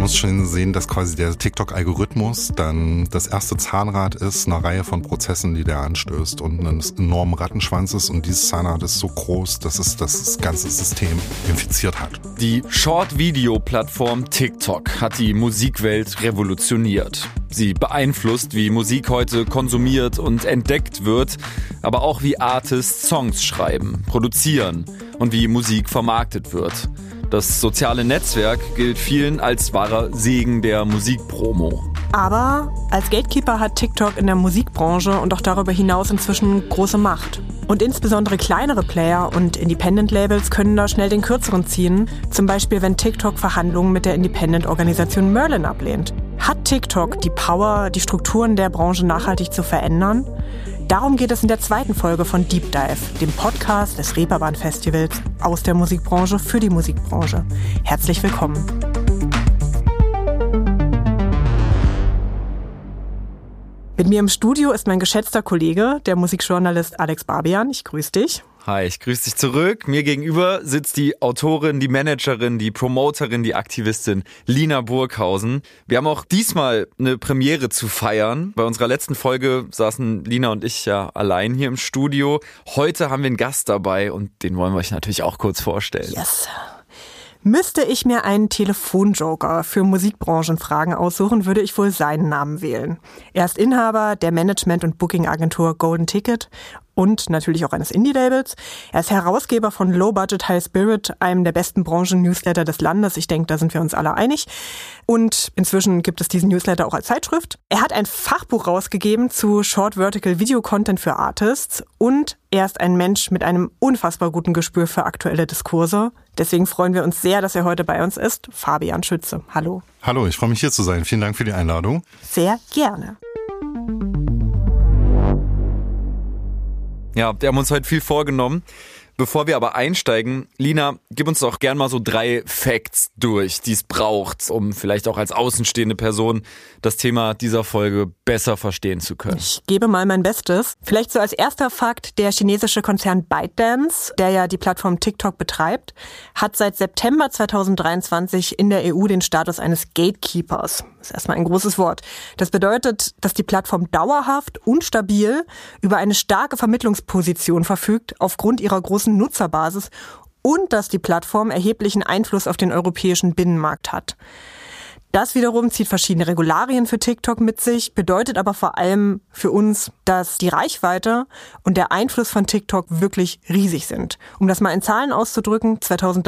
muss schon sehen, dass quasi der TikTok-Algorithmus dann das erste Zahnrad ist, eine Reihe von Prozessen, die der anstößt und einen enormen Rattenschwanz ist. Und dieses Zahnrad ist so groß, dass es das ganze System infiziert hat. Die Short-Video-Plattform TikTok hat die Musikwelt revolutioniert. Sie beeinflusst, wie Musik heute konsumiert und entdeckt wird, aber auch wie Artists Songs schreiben, produzieren und wie Musik vermarktet wird. Das soziale Netzwerk gilt vielen als wahrer Segen der Musikpromo. Aber als Gatekeeper hat TikTok in der Musikbranche und auch darüber hinaus inzwischen große Macht. Und insbesondere kleinere Player und Independent-Labels können da schnell den Kürzeren ziehen. Zum Beispiel, wenn TikTok Verhandlungen mit der Independent-Organisation Merlin ablehnt. Hat TikTok die Power, die Strukturen der Branche nachhaltig zu verändern? Darum geht es in der zweiten Folge von Deep Dive, dem Podcast des Reeperbahn Festivals aus der Musikbranche für die Musikbranche. Herzlich willkommen. Mit mir im Studio ist mein geschätzter Kollege, der Musikjournalist Alex Barbian. Ich grüße dich. Hi, ich grüße dich zurück. Mir gegenüber sitzt die Autorin, die Managerin, die Promoterin, die Aktivistin Lina Burghausen. Wir haben auch diesmal eine Premiere zu feiern. Bei unserer letzten Folge saßen Lina und ich ja allein hier im Studio. Heute haben wir einen Gast dabei und den wollen wir euch natürlich auch kurz vorstellen. Yes. Müsste ich mir einen Telefonjoker für Musikbranchenfragen aussuchen, würde ich wohl seinen Namen wählen. Er ist Inhaber der Management- und Booking-Agentur Golden Ticket und natürlich auch eines Indie-Labels. Er ist Herausgeber von Low Budget High Spirit, einem der besten Branchen-Newsletter des Landes. Ich denke, da sind wir uns alle einig. Und inzwischen gibt es diesen Newsletter auch als Zeitschrift. Er hat ein Fachbuch rausgegeben zu Short Vertical Video Content für Artists und er ist ein Mensch mit einem unfassbar guten Gespür für aktuelle Diskurse. Deswegen freuen wir uns sehr, dass er heute bei uns ist. Fabian Schütze. Hallo. Hallo, ich freue mich hier zu sein. Vielen Dank für die Einladung. Sehr gerne. Ja, wir haben uns heute viel vorgenommen. Bevor wir aber einsteigen, Lina, gib uns doch gern mal so 3 Facts durch, die es braucht, um vielleicht auch als außenstehende Person das Thema dieser Folge besser verstehen zu können. Ich gebe mal mein Bestes. Vielleicht so als erster Fakt, der chinesische Konzern ByteDance, der ja die Plattform TikTok betreibt, hat seit September 2023 in der EU den Status eines Gatekeepers. Das ist erstmal ein großes Wort. Das bedeutet, dass die Plattform dauerhaft und stabil über eine starke Vermittlungsposition verfügt aufgrund ihrer großen Nutzerbasis und dass die Plattform erheblichen Einfluss auf den europäischen Binnenmarkt hat. Das wiederum zieht verschiedene Regularien für TikTok mit sich, bedeutet aber vor allem für uns, dass die Reichweite und der Einfluss von TikTok wirklich riesig sind. Um das mal in Zahlen auszudrücken,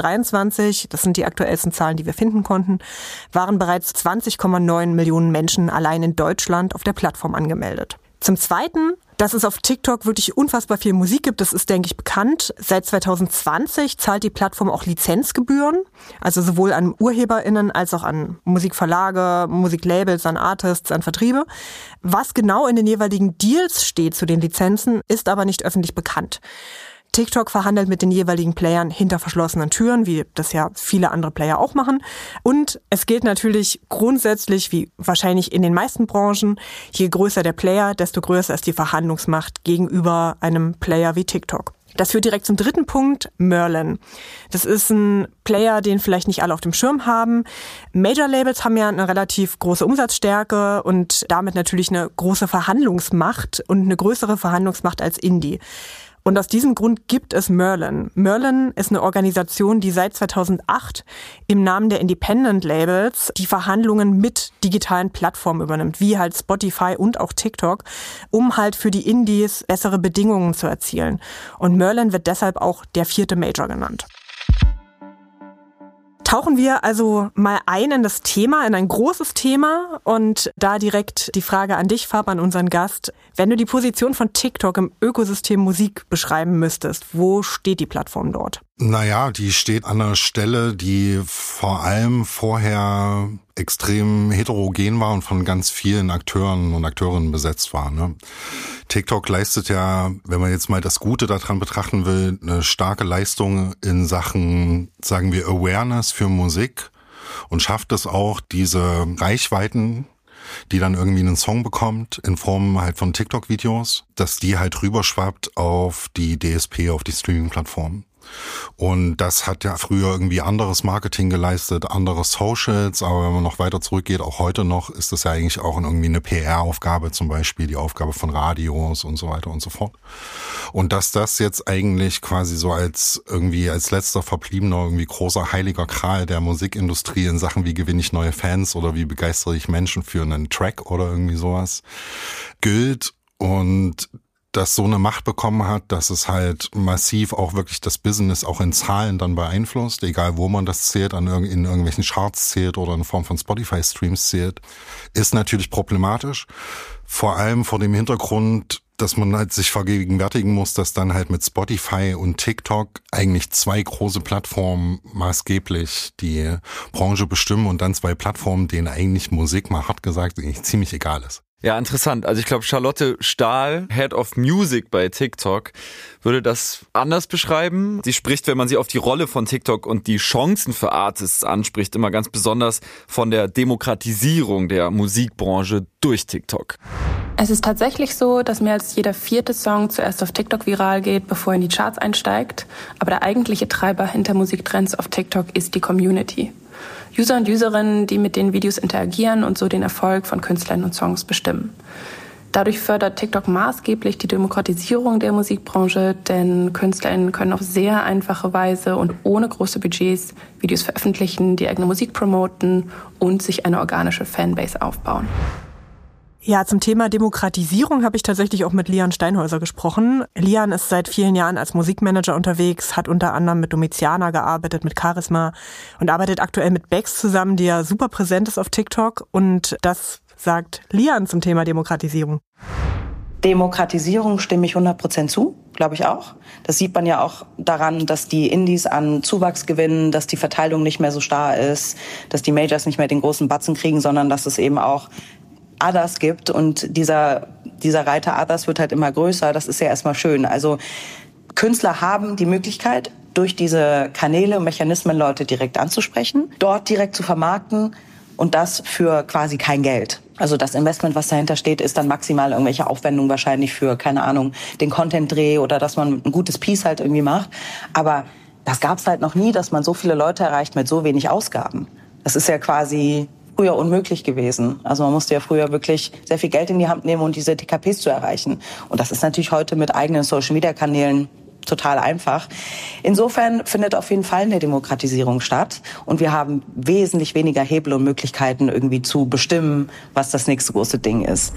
2023, das sind die aktuellsten Zahlen, die wir finden konnten, waren bereits 20,9 Millionen Menschen allein in Deutschland auf der Plattform angemeldet. Zum Zweiten, dass es auf TikTok wirklich unfassbar viel Musik gibt, das ist, denke ich, bekannt. Seit 2020 zahlt die Plattform auch Lizenzgebühren, also sowohl an UrheberInnen als auch an Musikverlage, Musiklabels, an Artists, an Vertriebe. Was genau in den jeweiligen Deals steht zu den Lizenzen, ist aber nicht öffentlich bekannt. TikTok verhandelt mit den jeweiligen Playern hinter verschlossenen Türen, wie das ja viele andere Player auch machen. Und es gilt natürlich grundsätzlich, wie wahrscheinlich in den meisten Branchen, je größer der Player, desto größer ist die Verhandlungsmacht gegenüber einem Player wie TikTok. Das führt direkt zum dritten Punkt, Merlin. Das ist ein Player, den vielleicht nicht alle auf dem Schirm haben. Major-Labels haben ja eine relativ große Umsatzstärke und damit natürlich eine große Verhandlungsmacht und eine größere Verhandlungsmacht als Indie. Und aus diesem Grund gibt es Merlin. Merlin ist eine Organisation, die seit 2008 im Namen der Independent Labels die Verhandlungen mit digitalen Plattformen übernimmt, wie halt Spotify und auch TikTok, um halt für die Indies bessere Bedingungen zu erzielen. Und Merlin wird deshalb auch der 4. Major genannt. Tauchen wir also mal ein in das Thema, in ein großes Thema und da direkt die Frage an dich, Fab, an unseren Gast. Wenn du die Position von TikTok im Ökosystem Musik beschreiben müsstest, wo steht die Plattform dort? Naja, die steht an einer Stelle, die vor allem vorher extrem heterogen war und von ganz vielen Akteuren und Akteurinnen besetzt war. Ne? TikTok leistet ja, wenn man jetzt mal das Gute daran betrachten will, eine starke Leistung in Sachen, sagen wir, Awareness für Musik und schafft es auch, diese Reichweiten, die dann irgendwie einen Song bekommt, in Form halt von TikTok-Videos, dass die halt rüberschwappt auf die DSP, auf die Streaming-Plattform. Und das hat ja früher irgendwie anderes Marketing geleistet, andere Socials, aber wenn man noch weiter zurückgeht, auch heute noch, ist das ja eigentlich auch irgendwie eine PR-Aufgabe, zum Beispiel die Aufgabe von Radios und so weiter und so fort. Und dass das jetzt eigentlich quasi so als letzter verbliebener, irgendwie großer heiliger Gral der Musikindustrie in Sachen, wie gewinne ich neue Fans oder wie begeistere ich Menschen für einen Track oder irgendwie sowas, gilt und das so eine Macht bekommen hat, dass es halt massiv auch wirklich das Business auch in Zahlen dann beeinflusst, egal wo man das zählt, in irgendwelchen Charts zählt oder in Form von Spotify-Streams zählt, ist natürlich problematisch. Vor allem vor dem Hintergrund, dass man halt sich vergegenwärtigen muss, dass dann halt mit Spotify und TikTok eigentlich zwei große Plattformen maßgeblich die Branche bestimmen und dann zwei Plattformen, denen eigentlich Musik, mal hart gesagt, eigentlich ziemlich egal ist. Ja, interessant. Also ich glaube, Charlotte Stahl, Head of Music bei TikTok, würde das anders beschreiben. Sie spricht, wenn man sie auf die Rolle von TikTok und die Chancen für Artists anspricht, immer ganz besonders von der Demokratisierung der Musikbranche durch TikTok. Es ist tatsächlich so, dass mehr als jeder 4. Song zuerst auf TikTok viral geht, bevor er in die Charts einsteigt. Aber der eigentliche Treiber hinter Musiktrends auf TikTok ist die Community. User und Userinnen, die mit den Videos interagieren und so den Erfolg von Künstlern und Songs bestimmen. Dadurch fördert TikTok maßgeblich die Demokratisierung der Musikbranche, denn KünstlerInnen können auf sehr einfache Weise und ohne große Budgets Videos veröffentlichen, die eigene Musik promoten und sich eine organische Fanbase aufbauen. Ja, zum Thema Demokratisierung habe ich tatsächlich auch mit Lian Steinhäuser gesprochen. Lian ist seit vielen Jahren als Musikmanager unterwegs, hat unter anderem mit Domiziana gearbeitet, mit Charisma und arbeitet aktuell mit Bex zusammen, die ja super präsent ist auf TikTok. Und das sagt Lian zum Thema Demokratisierung. Demokratisierung stimme ich 100% zu, glaube ich auch. Das sieht man ja auch daran, dass die Indies an Zuwachs gewinnen, dass die Verteilung nicht mehr so starr ist, dass die Majors nicht mehr den großen Batzen kriegen, sondern dass es eben auch Others gibt und dieser Reiter Others wird halt immer größer. Das ist ja erstmal schön. Also Künstler haben die Möglichkeit, durch diese Kanäle und Mechanismen Leute direkt anzusprechen, dort direkt zu vermarkten und das für quasi kein Geld. Also das Investment, was dahinter steht, ist dann maximal irgendwelche Aufwendungen wahrscheinlich für, keine Ahnung, den Content-Dreh oder dass man ein gutes Piece halt irgendwie macht. Aber das gab's halt noch nie, dass man so viele Leute erreicht mit so wenig Ausgaben. Das ist ja quasi früher unmöglich gewesen. Also man musste ja früher wirklich sehr viel Geld in die Hand nehmen, um diese TKPs zu erreichen. Und das ist natürlich heute mit eigenen Social-Media-Kanälen total einfach. Insofern findet auf jeden Fall eine Demokratisierung statt. Und wir haben wesentlich weniger Hebel und Möglichkeiten, irgendwie zu bestimmen, was das nächste große Ding ist.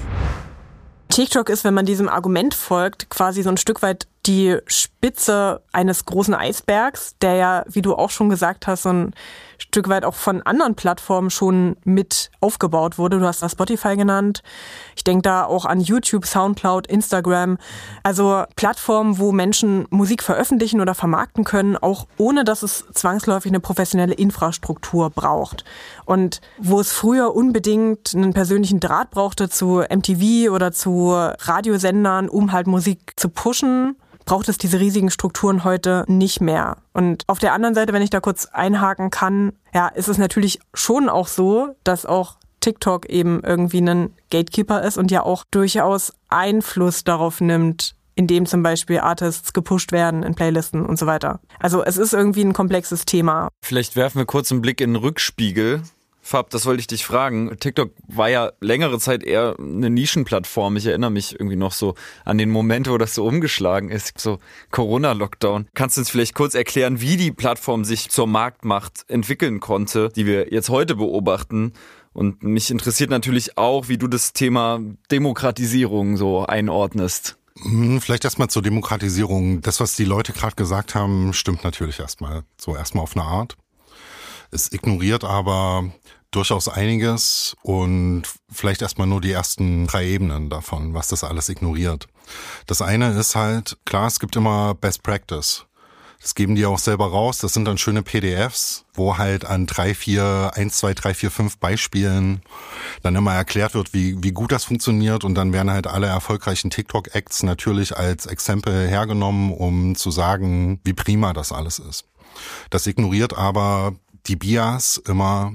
TikTok ist, wenn man diesem Argument folgt, quasi so ein Stück weit die Spitze eines großen Eisbergs, der ja, wie du auch schon gesagt hast, so ein Stück weit auch von anderen Plattformen schon mit aufgebaut wurde. Du hast das Spotify genannt. Ich denke da auch an YouTube, Soundcloud, Instagram. Also Plattformen, wo Menschen Musik veröffentlichen oder vermarkten können, auch ohne dass es zwangsläufig eine professionelle Infrastruktur braucht. Und wo es früher unbedingt einen persönlichen Draht brauchte zu MTV oder zu Radiosendern, um halt Musik zu pushen, braucht es diese riesigen Strukturen heute nicht mehr. Und auf der anderen Seite, wenn ich da kurz einhaken kann, ja, ist es natürlich schon auch so, dass auch TikTok eben irgendwie ein Gatekeeper ist und ja auch durchaus Einfluss darauf nimmt, indem zum Beispiel Artists gepusht werden in Playlisten und so weiter. Also es ist irgendwie ein komplexes Thema. Vielleicht werfen wir kurz einen Blick in den Rückspiegel. Fab, das wollte ich dich fragen. TikTok war ja längere Zeit eher eine Nischenplattform. Ich erinnere mich irgendwie noch so an den Moment, wo das so umgeschlagen ist, so Corona-Lockdown. Kannst du uns vielleicht kurz erklären, wie die Plattform sich zur Marktmacht entwickeln konnte, die wir jetzt heute beobachten? Und mich interessiert natürlich auch, wie du das Thema Demokratisierung so einordnest. Vielleicht erstmal zur Demokratisierung. Das, was die Leute gerade gesagt haben, stimmt natürlich erstmal auf eine Art. Es ignoriert aber durchaus einiges und vielleicht erstmal nur die ersten 3 Ebenen davon, was das alles ignoriert. Das eine ist halt, klar, es gibt immer Best Practice. Das geben die auch selber raus. Das sind dann schöne PDFs, wo halt an 1, 2, 3, 4, 5 Beispielen dann immer erklärt wird, wie gut das funktioniert. Und dann werden halt alle erfolgreichen TikTok-Acts natürlich als Exempel hergenommen, um zu sagen, wie prima das alles ist. Das ignoriert aber die Bias immer,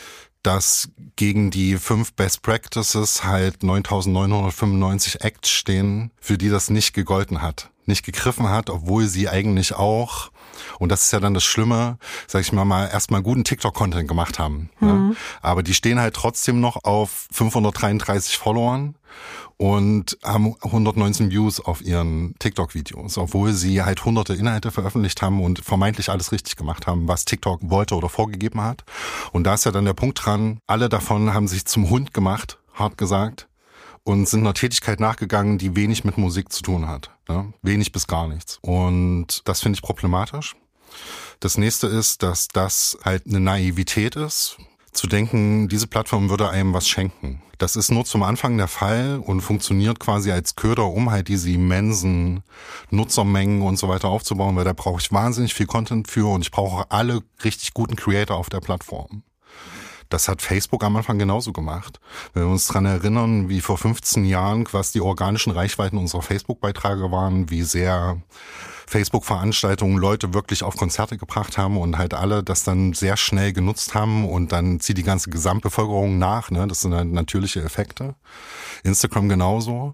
dass gegen die 5 Best Practices halt 9.995 Acts stehen, für die das nicht gegolten hat, nicht gegriffen hat, obwohl sie eigentlich auch Und das ist ja dann das Schlimme, sag ich mal, erstmal guten TikTok-Content gemacht haben. Ne? Aber die stehen halt trotzdem noch auf 533 Followern und haben 119 Views auf ihren TikTok-Videos, obwohl sie halt hunderte Inhalte veröffentlicht haben und vermeintlich alles richtig gemacht haben, was TikTok wollte oder vorgegeben hat. Und da ist ja dann der Punkt dran, alle davon haben sich zum Hund gemacht, hart gesagt, und sind einer Tätigkeit nachgegangen, die wenig mit Musik zu tun hat. Ne? Wenig bis gar nichts. Und das finde ich problematisch. Das nächste ist, dass das halt eine Naivität ist, zu denken, diese Plattform würde einem was schenken. Das ist nur zum Anfang der Fall und funktioniert quasi als Köder, um halt diese immensen Nutzermengen und so weiter aufzubauen, weil da brauche ich wahnsinnig viel Content für und ich brauche alle richtig guten Creator auf der Plattform. Das hat Facebook am Anfang genauso gemacht. Wenn wir uns dran erinnern, wie vor 15 Jahren, was die organischen Reichweiten unserer Facebook-Beiträge waren, wie sehr Facebook-Veranstaltungen Leute wirklich auf Konzerte gebracht haben und halt alle das dann sehr schnell genutzt haben und dann zieht die ganze Gesamtbevölkerung nach. Ne? Das sind halt natürliche Effekte. Instagram genauso,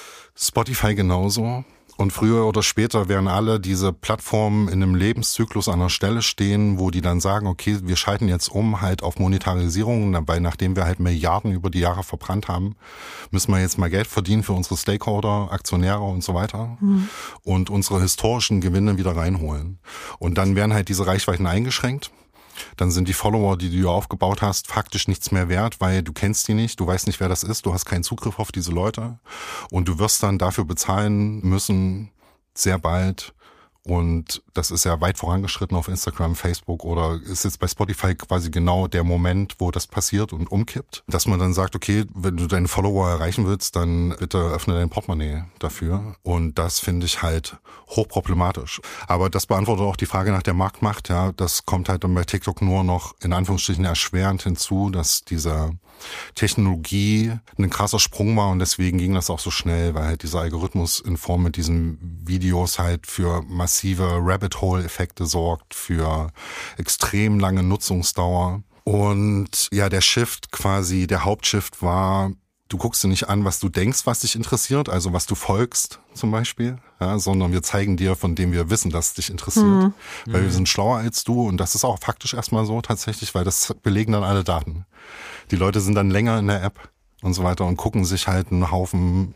Spotify genauso. Und früher oder später werden alle diese Plattformen in einem Lebenszyklus an einer Stelle stehen, wo die dann sagen, okay, wir schalten jetzt um halt auf Monetarisierung, dabei nachdem wir halt Milliarden über die Jahre verbrannt haben, müssen wir jetzt mal Geld verdienen für unsere Stakeholder, Aktionäre und so weiter und unsere historischen Gewinne wieder reinholen. Und dann werden halt diese Reichweiten eingeschränkt. Dann sind die Follower, die du aufgebaut hast, faktisch nichts mehr wert, weil du kennst die nicht, du weißt nicht, wer das ist, du hast keinen Zugriff auf diese Leute und du wirst dann dafür bezahlen müssen, sehr bald. Und das ist ja weit vorangeschritten auf Instagram, Facebook oder ist jetzt bei Spotify quasi genau der Moment, wo das passiert und umkippt. Dass man dann sagt, okay, wenn du deine Follower erreichen willst, dann bitte öffne dein Portemonnaie dafür. Und das finde ich halt hochproblematisch. Aber das beantwortet auch die Frage nach der Marktmacht. Ja, das kommt halt dann bei TikTok nur noch in Anführungsstrichen erschwerend hinzu, dass diese Technologie ein krasser Sprung war und deswegen ging das auch so schnell, weil halt dieser Algorithmus in Form mit diesen Videos halt für massive Rabbit-Hole-Effekte sorgt, für extrem lange Nutzungsdauer. Und ja, der Shift quasi, der Hauptshift war, du guckst dir nicht an, was du denkst, was dich interessiert, also was du folgst zum Beispiel, ja, sondern wir zeigen dir, von dem wir wissen, dass es dich interessiert, weil wir sind schlauer als du und das ist auch faktisch erstmal so tatsächlich, weil das belegen dann alle Daten. Die Leute sind dann länger in der App und so weiter und gucken sich halt einen Haufen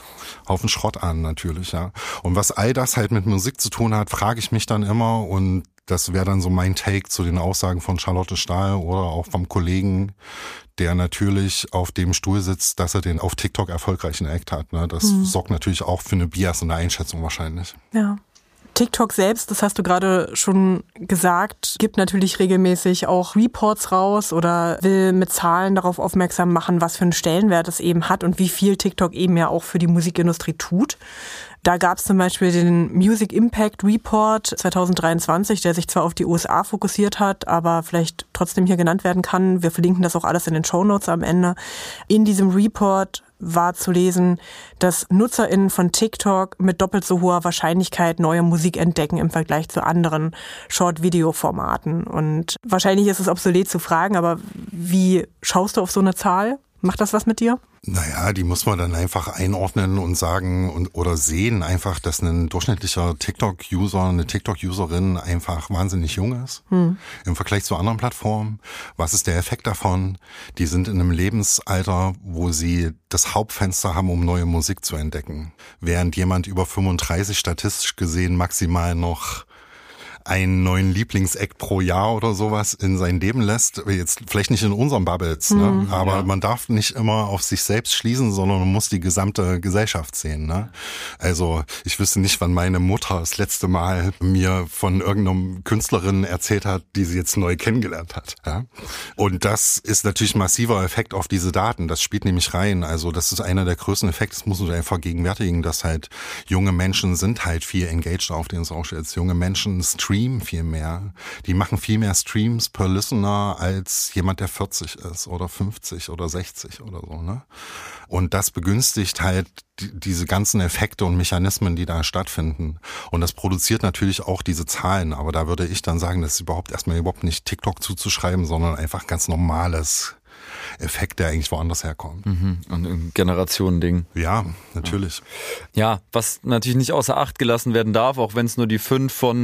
Schrott an natürlich, ja. Und was all das halt mit Musik zu tun hat, frage ich mich dann immer und das wäre dann so mein Take zu den Aussagen von Charlotte Stahl oder auch vom Kollegen, der natürlich auf dem Stuhl sitzt, dass er den auf TikTok erfolgreichen Act hat. Ne? Das sorgt natürlich auch für eine Bias in der Einschätzung wahrscheinlich. Ja. TikTok selbst, das hast du gerade schon gesagt, gibt natürlich regelmäßig auch Reports raus oder will mit Zahlen darauf aufmerksam machen, was für einen Stellenwert es eben hat und wie viel TikTok eben ja auch für die Musikindustrie tut. Da gab es zum Beispiel den Music Impact Report 2023, der sich zwar auf die USA fokussiert hat, aber vielleicht trotzdem hier genannt werden kann. Wir verlinken das auch alles in den Shownotes am Ende. In diesem Report war zu lesen, dass NutzerInnen von TikTok mit doppelt so hoher Wahrscheinlichkeit neue Musik entdecken im Vergleich zu anderen Short-Video-Formaten. Und wahrscheinlich ist es obsolet zu fragen, aber wie schaust du auf so eine Zahl? Macht das was mit dir? Naja, die muss man dann einfach einordnen und sagen oder sehen einfach, dass ein durchschnittlicher TikTok-User, eine TikTok-Userin einfach wahnsinnig jung ist im Vergleich zu anderen Plattformen. Was ist der Effekt davon? Die sind in einem Lebensalter, wo sie das Hauptfenster haben, um neue Musik zu entdecken. Während jemand über 35 statistisch gesehen maximal noch einen neuen Lieblingseck pro Jahr oder sowas in sein Leben lässt. Jetzt vielleicht nicht in unseren Bubbles, ne? Aber man darf nicht immer auf sich selbst schließen, sondern man muss die gesamte Gesellschaft sehen. Ne? Also ich wüsste nicht, wann meine Mutter das letzte Mal mir von irgendeiner Künstlerin erzählt hat, die sie jetzt neu kennengelernt hat. Ja? Und das ist natürlich ein massiver Effekt auf diese Daten. Das spielt nämlich rein. Also das ist einer der größten Effekte. Das muss man einfach vergegenwärtigen, dass halt junge Menschen sind halt viel engaged auf den Socials. Junge Menschen streamen viel mehr. Die machen viel mehr Streams per Listener als jemand, der 40 ist oder 50 oder 60 oder so. Ne? Und das begünstigt halt diese ganzen Effekte und Mechanismen, die da stattfinden. Und das produziert natürlich auch diese Zahlen. Aber da würde ich dann sagen, das ist überhaupt nicht TikTok zuzuschreiben, sondern einfach ganz normales Effekt, der eigentlich woanders herkommt. Und ein Generationending. Ja, natürlich. Ja, was natürlich nicht außer Acht gelassen werden darf, auch wenn es nur die 5 von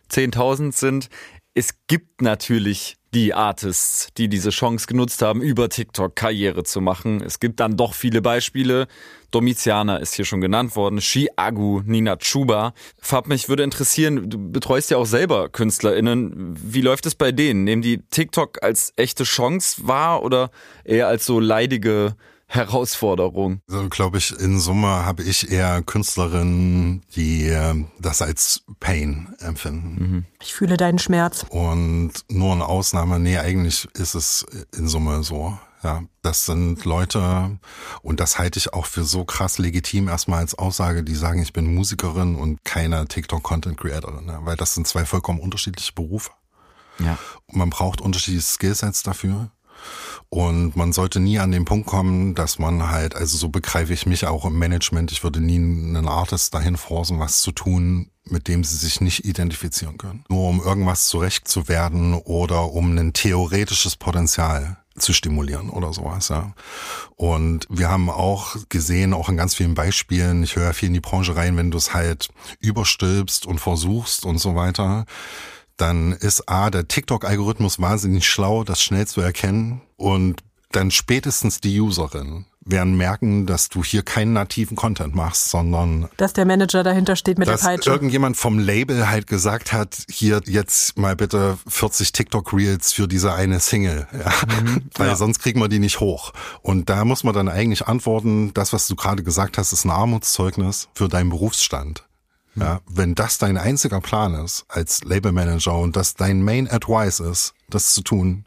10.000 sind. Es gibt natürlich die Artists, die diese Chance genutzt haben, über TikTok Karriere zu machen. Es gibt dann doch viele Beispiele. Domiziana ist hier schon genannt worden, Chiagu, Nina Chuba. Fab, mich würde interessieren, du betreust ja auch selber KünstlerInnen. Wie läuft es bei denen? Nehmen die TikTok als echte Chance wahr oder eher als so leidige Herausforderung? Also glaube ich, in Summe habe ich eher Künstlerinnen, die das als Pain empfinden. Ich fühle deinen Schmerz. Und nur eine Ausnahme, nee, eigentlich ist es in Summe so. Ja, das sind Leute, und das halte ich auch für so krass legitim erstmal als Aussage, die sagen, ich bin Musikerin und keine TikTok-Content-Creatorin, ne? Weil das sind zwei vollkommen unterschiedliche Berufe. Ja. Und man braucht unterschiedliche Skillsets dafür. Und man sollte nie an den Punkt kommen, dass man halt, also so begreife ich mich auch im Management, ich würde nie einen Artist dahin forcen, was zu tun, mit dem sie sich nicht identifizieren können. Nur um irgendwas zurecht zu werden oder um ein theoretisches Potenzial zu stimulieren oder sowas, ja. Und wir haben auch gesehen, auch in ganz vielen Beispielen, ich höre ja viel in die Branche rein, wenn du es halt überstülpst und versuchst und so weiter, dann ist der TikTok-Algorithmus wahnsinnig schlau, das schnell zu erkennen, und dann spätestens die Userin werden merken, dass du hier keinen nativen Content machst, sondern dass der Manager dahinter steht mit der Peitsche. Dass irgendjemand vom Label halt gesagt hat, hier jetzt mal bitte 40 TikTok-Reels für diese eine Single, ja. Weil sonst kriegen wir die nicht hoch. Und da muss man dann eigentlich antworten, das, was du gerade gesagt hast, ist ein Armutszeugnis für deinen Berufsstand. Ja, wenn das dein einziger Plan ist als Labelmanager und das dein Main Advice ist, das zu tun,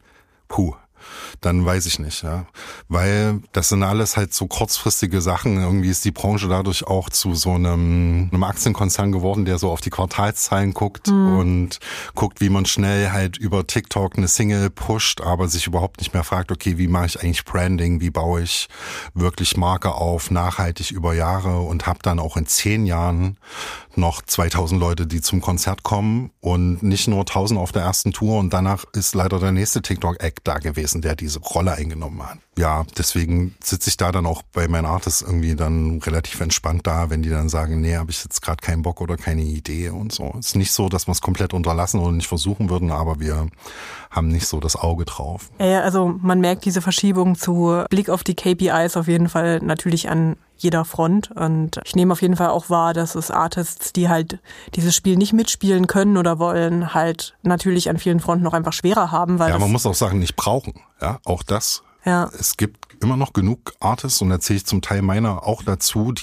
dann weiß ich nicht, ja. Weil das sind alles halt so kurzfristige Sachen. Irgendwie ist die Branche dadurch auch zu so einem Aktienkonzern geworden, der so auf die Quartalszahlen guckt und guckt, wie man schnell halt über TikTok eine Single pusht, aber sich überhaupt nicht mehr fragt, okay, wie mache ich eigentlich Branding, wie baue ich wirklich Marke auf, nachhaltig über Jahre, und habe dann auch in 10 Jahren noch 2000 Leute, die zum Konzert kommen und nicht nur 1000 auf der ersten Tour, und danach ist leider der nächste TikTok-Act da gewesen, der diese Rolle eingenommen hat. Ja, deswegen sitze ich da dann auch bei meinen Artists irgendwie dann relativ entspannt da, wenn die dann sagen, nee, habe ich jetzt gerade keinen Bock oder keine Idee und so. Es ist nicht so, dass wir es komplett unterlassen oder nicht versuchen würden, aber wir haben nicht so das Auge drauf. Ja, also man merkt diese Verschiebung zu Blick auf die KPIs auf jeden Fall natürlich an jeder Front, und ich nehme auf jeden Fall auch wahr, dass es Artists, die halt dieses Spiel nicht mitspielen können oder wollen, halt natürlich an vielen Fronten noch einfach schwerer haben. Weil man muss auch Sachen nicht brauchen, ja, auch das. Ja. Es gibt immer noch genug Artists, und da zähle ich zum Teil meiner auch dazu,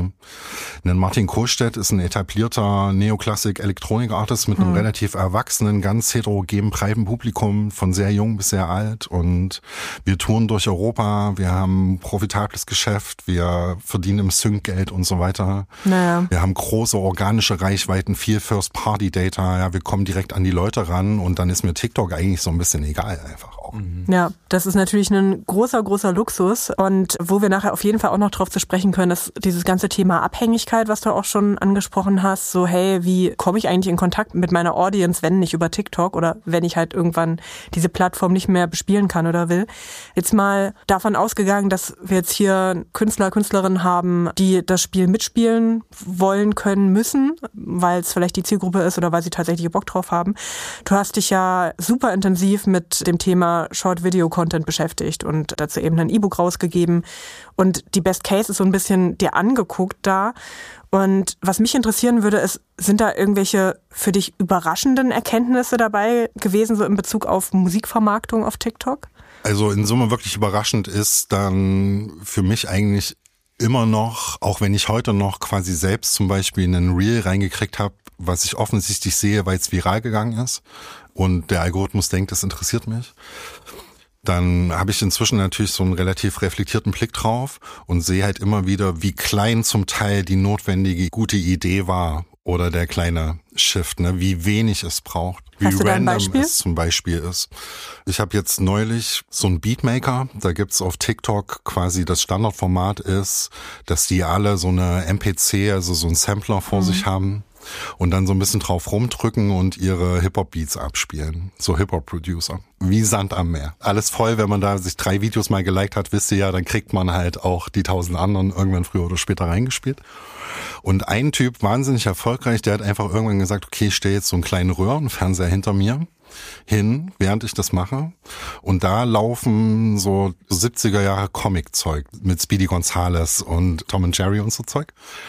Martin Kohlstedt ist ein etablierter Neoklassik-Elektronik-Artist mit einem relativ erwachsenen, ganz heterogenen, breiten Publikum, von sehr jung bis sehr alt, und wir touren durch Europa, wir haben profitables Geschäft, wir verdienen im Sync-Geld und so weiter. Naja. Wir haben große organische Reichweiten, viel First-Party-Data, ja, wir kommen direkt an die Leute ran, und dann ist mir TikTok eigentlich so ein bisschen egal einfach auch. Ja, das ist natürlich ein großer Luxus, und wo wir nachher auf jeden Fall auch noch drauf zu sprechen können, ist dieses ganze Thema Abhängigkeit, was du auch schon angesprochen hast. So, hey, wie komme ich eigentlich in Kontakt mit meiner Audience, wenn nicht über TikTok oder wenn ich halt irgendwann diese Plattform nicht mehr bespielen kann oder will. Jetzt mal davon ausgegangen, dass wir jetzt hier Künstler, Künstlerinnen haben, die das Spiel mitspielen wollen, können, müssen, weil es vielleicht die Zielgruppe ist oder weil sie tatsächlich Bock drauf haben. Du hast dich ja super intensiv mit dem Thema Short-Video-Content beschäftigt und dazu eben ein E-Book rausgegeben. Und die Best Case ist so ein bisschen dir angeguckt da. Und was mich interessieren würde, ist, sind da irgendwelche für dich überraschenden Erkenntnisse dabei gewesen, so in Bezug auf Musikvermarktung auf TikTok? Also in Summe wirklich überraschend ist dann für mich eigentlich immer noch, auch wenn ich heute noch quasi selbst zum Beispiel einen Reel reingekriegt habe, was ich offensichtlich sehe, weil es viral gegangen ist und der Algorithmus denkt, das interessiert mich, dann habe ich inzwischen natürlich so einen relativ reflektierten Blick drauf und sehe halt immer wieder, wie klein zum Teil die notwendige gute Idee war oder der kleine Shift, ne, wie wenig es braucht, wie random es zum Beispiel ist. Ich habe jetzt neulich so einen Beatmaker, da gibt's auf TikTok quasi das Standardformat ist, dass die alle so eine MPC, also so einen Sampler vor sich haben. und dann so ein bisschen drauf rumdrücken und ihre Hip-Hop-Beats abspielen. So Hip-Hop-Producer. Wie Sand am Meer. Alles voll, wenn man da sich 3 Videos mal geliked hat, wisst ihr ja, dann kriegt man halt auch die 1000 anderen irgendwann früher oder später reingespielt. Und ein Typ, wahnsinnig erfolgreich, der hat einfach irgendwann gesagt, okay, ich stelle jetzt so einen kleinen Röhrenfernseher hinter mir hin, während ich das mache. Und da laufen so 70er Jahre Comic-Zeug mit Speedy Gonzales und Tom and Jerry und so Zeug.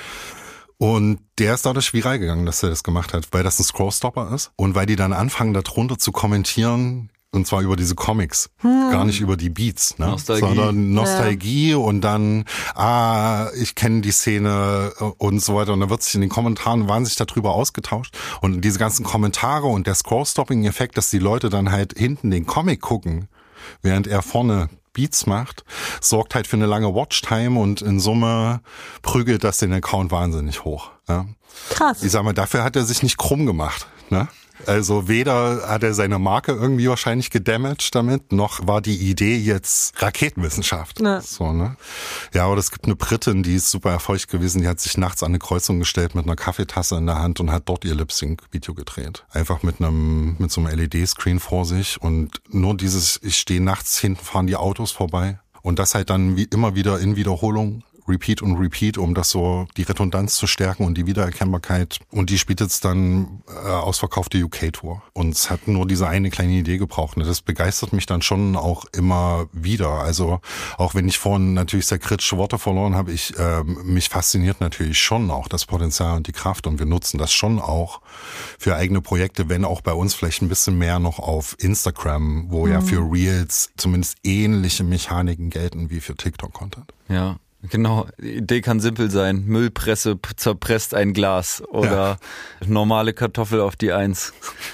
Und der ist dadurch viral gegangen, dass er das gemacht hat, weil das ein Scrollstopper ist und weil die dann anfangen, darunter zu kommentieren, und zwar über diese Comics, gar nicht über die Beats, ne? Sondern Nostalgie und dann, ich kenne die Szene und so weiter. Und dann wird sich in den Kommentaren wahnsinnig darüber ausgetauscht. Und diese ganzen Kommentare und der Scrollstopping-Effekt, dass die Leute dann halt hinten den Comic gucken, während er vorne Beats macht, sorgt halt für eine lange Watchtime und in Summe prügelt das den Account wahnsinnig hoch. Ja? Krass. Ich sag mal, dafür hat er sich nicht krumm gemacht, ne? Also weder hat er seine Marke irgendwie wahrscheinlich gedamaged damit, noch war die Idee jetzt Raketenwissenschaft. Ja. So, ne? Ja, aber es gibt eine Britin, die ist super erfolgreich gewesen, die hat sich nachts an eine Kreuzung gestellt mit einer Kaffeetasse in der Hand und hat dort ihr Lip-Sync-Video gedreht. Einfach mit so einem LED-Screen vor sich und nur dieses, ich stehe nachts, hinten fahren die Autos vorbei und das halt dann immer wieder in Wiederholung. Repeat und Repeat, um das so die Redundanz zu stärken und die Wiedererkennbarkeit. Und die spielt jetzt dann ausverkaufte UK-Tour. Und es hat nur diese eine kleine Idee gebraucht. Und das begeistert mich dann schon auch immer wieder. Also auch wenn ich vorhin natürlich sehr kritische Worte verloren habe, mich fasziniert natürlich schon auch das Potenzial und die Kraft. Und wir nutzen das schon auch für eigene Projekte, wenn auch bei uns vielleicht ein bisschen mehr noch auf Instagram, wo ja für Reels zumindest ähnliche Mechaniken gelten wie für TikTok-Content. Ja. Genau, die Idee kann simpel sein. Müllpresse zerpresst ein Glas oder normale Kartoffel auf die 1.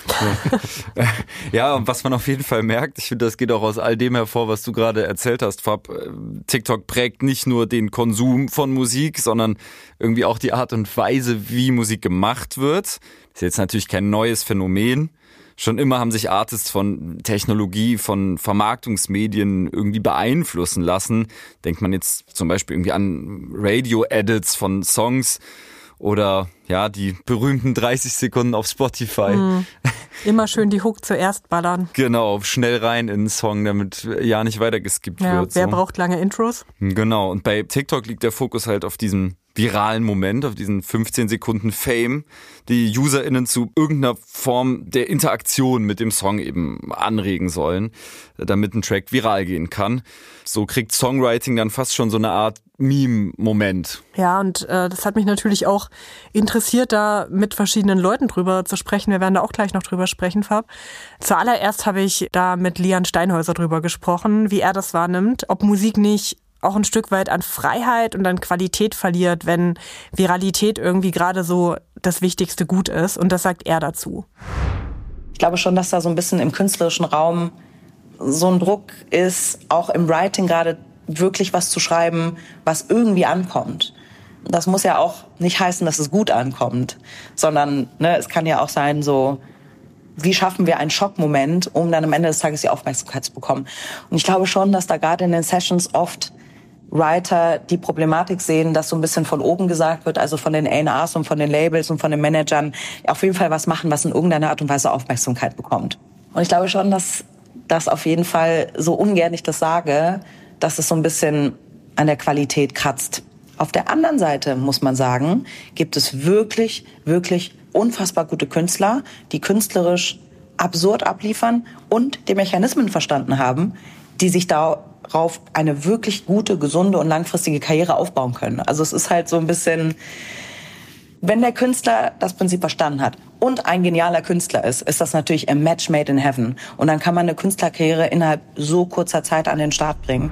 Ja, und was man auf jeden Fall merkt, ich finde, das geht auch aus all dem hervor, was du gerade erzählt hast, Fab. TikTok prägt nicht nur den Konsum von Musik, sondern irgendwie auch die Art und Weise, wie Musik gemacht wird. Das ist jetzt natürlich kein neues Phänomen. Schon immer haben sich Artists von Technologie, von Vermarktungsmedien irgendwie beeinflussen lassen. Denkt man jetzt zum Beispiel irgendwie an Radio-Edits von Songs oder ja, die berühmten 30 Sekunden auf Spotify. Immer schön die Hook zuerst ballern. Genau, schnell rein in den Song, damit ja nicht weitergeskippt wird. Wer braucht lange Intros? Genau, und bei TikTok liegt der Fokus halt auf diesem viralen Moment, auf diesen 15 Sekunden Fame, die UserInnen zu irgendeiner Form der Interaktion mit dem Song eben anregen sollen, damit ein Track viral gehen kann. So kriegt Songwriting dann fast schon so eine Art Meme-Moment. Ja, und das hat mich natürlich auch interessiert, da mit verschiedenen Leuten drüber zu sprechen. Wir werden da auch gleich noch drüber sprechen, Fab. Zuallererst habe ich da mit Lian Steinhäuser drüber gesprochen, wie er das wahrnimmt, ob Musik nicht auch ein Stück weit an Freiheit und an Qualität verliert, wenn Viralität irgendwie gerade so das wichtigste Gut ist. Und das sagt er dazu. Ich glaube schon, dass da so ein bisschen im künstlerischen Raum so ein Druck ist, auch im Writing gerade wirklich was zu schreiben, was irgendwie ankommt. Das muss ja auch nicht heißen, dass es gut ankommt, sondern es kann ja auch sein, so wie schaffen wir einen Schockmoment, um dann am Ende des Tages die Aufmerksamkeit zu bekommen. Und ich glaube schon, dass da gerade in den Sessions oft Writer die Problematik sehen, dass so ein bisschen von oben gesagt wird, also von den A&Rs und von den Labels und von den Managern, auf jeden Fall was machen, was in irgendeiner Art und Weise Aufmerksamkeit bekommt. Und ich glaube schon, dass das auf jeden Fall, so ungern ich das sage, dass es so ein bisschen an der Qualität kratzt. Auf der anderen Seite, muss man sagen, gibt es wirklich, wirklich unfassbar gute Künstler, die künstlerisch absurd abliefern und die Mechanismen verstanden haben, die sich darauf eine wirklich gute, gesunde und langfristige Karriere aufbauen können. Also es ist halt so ein bisschen, wenn der Künstler das Prinzip verstanden hat und ein genialer Künstler ist das natürlich a match made in heaven. Und dann kann man eine Künstlerkarriere innerhalb so kurzer Zeit an den Start bringen.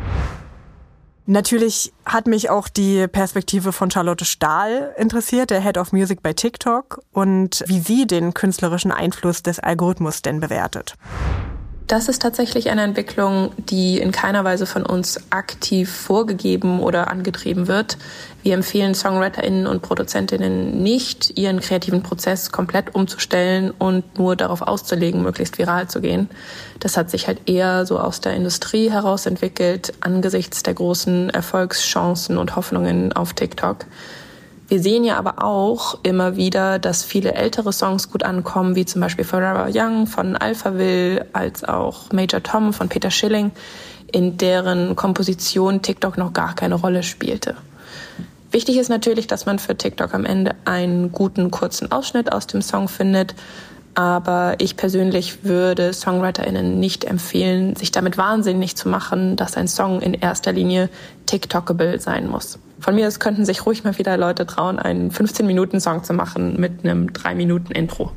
Natürlich hat mich auch die Perspektive von Charlotte Stahl interessiert, der Head of Music bei TikTok, und wie sie den künstlerischen Einfluss des Algorithmus denn bewertet. Das ist tatsächlich eine Entwicklung, die in keiner Weise von uns aktiv vorgegeben oder angetrieben wird. Wir empfehlen SongwriterInnen und ProduzentInnen nicht, ihren kreativen Prozess komplett umzustellen und nur darauf auszulegen, möglichst viral zu gehen. Das hat sich halt eher so aus der Industrie heraus entwickelt, angesichts der großen Erfolgschancen und Hoffnungen auf TikTok. Wir sehen ja aber auch immer wieder, dass viele ältere Songs gut ankommen, wie zum Beispiel Forever Young von Alphaville, als auch Major Tom von Peter Schilling, in deren Komposition TikTok noch gar keine Rolle spielte. Wichtig ist natürlich, dass man für TikTok am Ende einen guten, kurzen Ausschnitt aus dem Song findet. Aber ich persönlich würde SongwriterInnen nicht empfehlen, sich damit wahnsinnig zu machen, dass ein Song in erster Linie TikTokable sein muss. Von mir aus könnten sich ruhig mal wieder Leute trauen, einen 15-Minuten-Song zu machen mit einem 3-Minuten-Intro.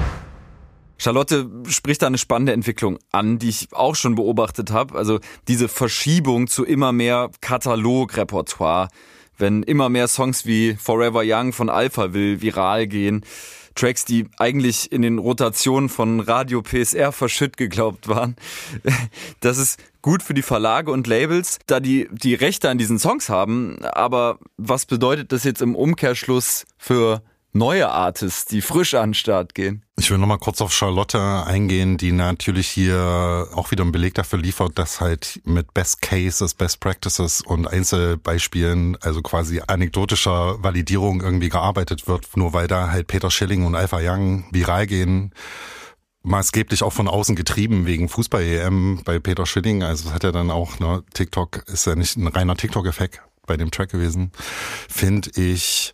Charlotte spricht da eine spannende Entwicklung an, die ich auch schon beobachtet habe. Also diese Verschiebung zu immer mehr Katalogrepertoire, wenn immer mehr Songs wie Forever Young von Alphaville viral gehen. Tracks, die eigentlich in den Rotationen von Radio PSR verschütt geglaubt waren. Das ist gut für die Verlage und Labels, da die Rechte an diesen Songs haben. Aber was bedeutet das jetzt im Umkehrschluss für neue Artists, die frisch an den Start gehen? Ich will nochmal kurz auf Charlotte eingehen, die natürlich hier auch wieder einen Beleg dafür liefert, dass halt mit Best Cases, Best Practices und Einzelbeispielen, also quasi anekdotischer Validierung irgendwie gearbeitet wird, nur weil da halt Peter Schilling und Alpha Young viral gehen. Maßgeblich auch von außen getrieben wegen Fußball-EM bei Peter Schilling. Also das hat ja dann auch, ne, TikTok ist ja nicht ein reiner TikTok-Effekt bei dem Track gewesen, finde ich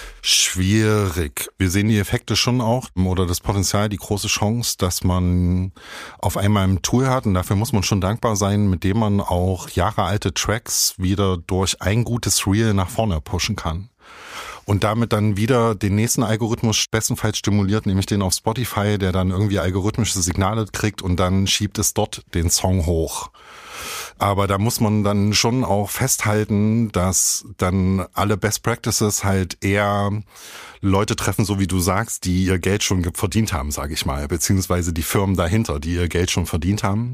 schwierig. Wir sehen die Effekte schon auch oder das Potenzial, die große Chance, dass man auf einmal ein Tool hat und dafür muss man schon dankbar sein, mit dem man auch jahrealte Tracks wieder durch ein gutes Reel nach vorne pushen kann. Und damit dann wieder den nächsten Algorithmus bestenfalls stimuliert, nämlich den auf Spotify, der dann irgendwie algorithmische Signale kriegt und dann schiebt es dort den Song hoch. Aber da muss man dann schon auch festhalten, dass dann alle Best Practices halt eher Leute treffen, so wie du sagst, die ihr Geld schon verdient haben, sage ich mal, beziehungsweise die Firmen dahinter, die ihr Geld schon verdient haben.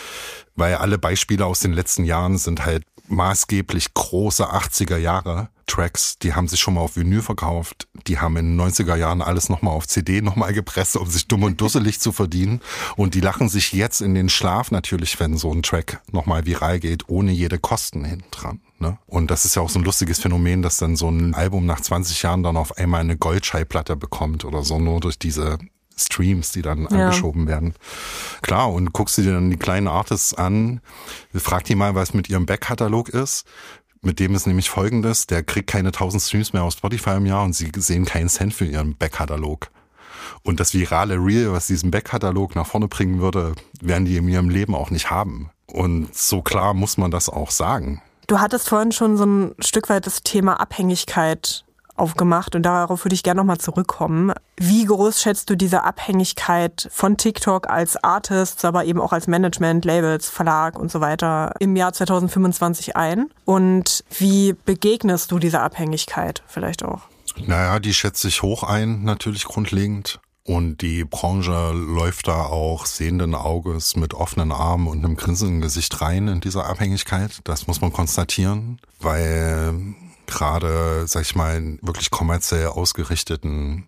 Weil alle Beispiele aus den letzten Jahren sind halt maßgeblich große 80er Jahre Tracks, die haben sich schon mal auf Vinyl verkauft, die haben in den 90er Jahren alles nochmal auf CD nochmal gepresst, um sich dumm und dusselig zu verdienen und die lachen sich jetzt in den Schlaf natürlich, wenn so ein Track nochmal viral geht, ohne jede Kosten hinten dran. Ne? Und das ist ja auch so ein lustiges Phänomen, dass dann so ein Album nach 20 Jahren dann auf einmal eine Goldschallplatte bekommt oder so, nur durch diese Streams, die dann angeschoben werden. Klar, und guckst du dir dann die kleinen Artists an, frag die mal, was mit ihrem Backkatalog ist. Mit dem ist nämlich Folgendes, der kriegt keine 1000 Streams mehr auf Spotify im Jahr und sie sehen keinen Cent für ihren Backkatalog. Und das virale Reel, was diesen Backkatalog nach vorne bringen würde, werden die in ihrem Leben auch nicht haben. Und so klar muss man das auch sagen. Du hattest vorhin schon so ein Stück weit das Thema Abhängigkeit aufgemacht und darauf würde ich gerne nochmal zurückkommen. Wie groß schätzt du diese Abhängigkeit von TikTok als Artists, aber eben auch als Management, Labels, Verlag und so weiter im Jahr 2025 ein? Und wie begegnest du dieser Abhängigkeit vielleicht auch? Naja, die schätze ich hoch ein, natürlich grundlegend. Und die Branche läuft da auch sehenden Auges mit offenen Armen und einem grinsenden Gesicht rein in diese Abhängigkeit. Das muss man konstatieren, weil gerade, sag ich mal, in wirklich kommerziell ausgerichteten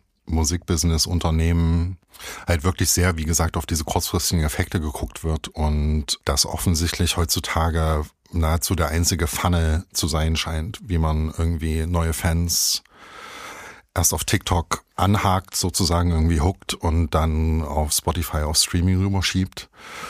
Musikbusiness-Unternehmen halt wirklich sehr, wie gesagt, auf diese kurzfristigen Effekte geguckt wird und das offensichtlich heutzutage nahezu der einzige Funnel zu sein scheint, wie man irgendwie neue Fans erst auf TikTok anhakt, sozusagen irgendwie hookt und dann auf Spotify auf Streaming rüberschiebt.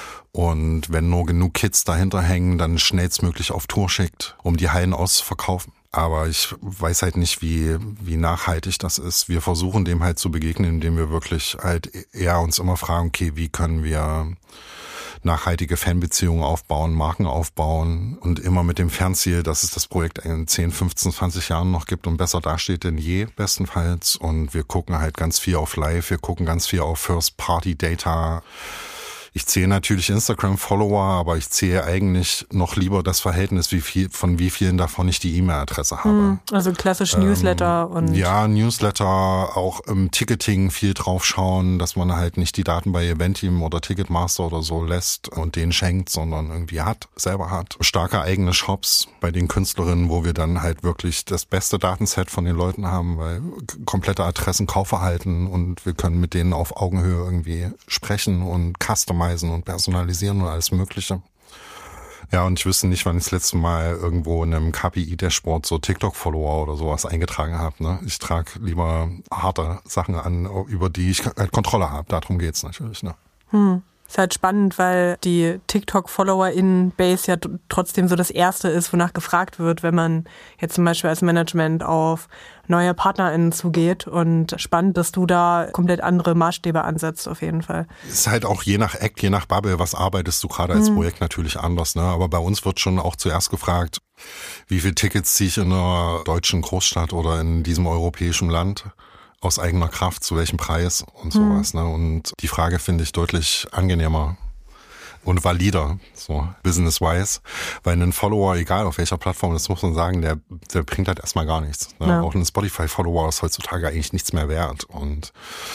Und wenn nur genug Kids dahinter hängen, dann schnellstmöglich auf Tour schickt, um die Hallen auszuverkaufen. Aber ich weiß halt nicht, wie nachhaltig das ist. Wir versuchen dem halt zu begegnen, indem wir wirklich halt eher uns immer fragen, okay, wie können wir nachhaltige Fanbeziehungen aufbauen, Marken aufbauen und immer mit dem Fernziel, dass es das Projekt in 10, 15, 20 Jahren noch gibt und besser dasteht denn je, bestenfalls. Und wir gucken halt ganz viel auf Live, wir gucken ganz viel auf First-Party-Data. Ich zähle natürlich Instagram-Follower, aber ich zähle eigentlich noch lieber das Verhältnis, wie vielen davon ich die E-Mail-Adresse habe. Also klassisch Newsletter und... Ja, Newsletter, auch im Ticketing viel drauf schauen, dass man halt nicht die Daten bei Eventim oder Ticketmaster oder so lässt und denen schenkt, sondern irgendwie selber hat. Starke eigene Shops bei den Künstlerinnen, wo wir dann halt wirklich das beste Datenset von den Leuten haben, weil komplette Adressen, Kaufverhalten und wir können mit denen auf Augenhöhe irgendwie sprechen und customizen und personalisieren und alles Mögliche. Ja, und ich wüsste nicht, wann ich das letzte Mal irgendwo in einem KPI-Dashboard so TikTok-Follower oder sowas eingetragen habe. Ne? Ich trage lieber harte Sachen an, über die ich halt Kontrolle habe. Darum geht's natürlich. Ne? Ist halt spannend, weil die TikTok-FollowerInnen-Base ja trotzdem so das Erste ist, wonach gefragt wird, wenn man jetzt zum Beispiel als Management auf neue PartnerInnen zugeht. Und spannend, dass du da komplett andere Maßstäbe ansetzt, auf jeden Fall. Ist halt auch je nach Act, je nach Bubble, was arbeitest du gerade als Projekt natürlich anders. Ne? Aber bei uns wird schon auch zuerst gefragt, wie viele Tickets ziehe ich in einer deutschen Großstadt oder in diesem europäischen Land aus eigener Kraft, zu welchem Preis und sowas. Ne? Und die Frage finde ich deutlich angenehmer und valider, so business-wise, weil ein Follower, egal auf welcher Plattform, das muss man sagen, der bringt halt erstmal gar nichts. Ne? Ja. Auch ein Spotify-Follower ist heutzutage eigentlich nichts mehr wert. Und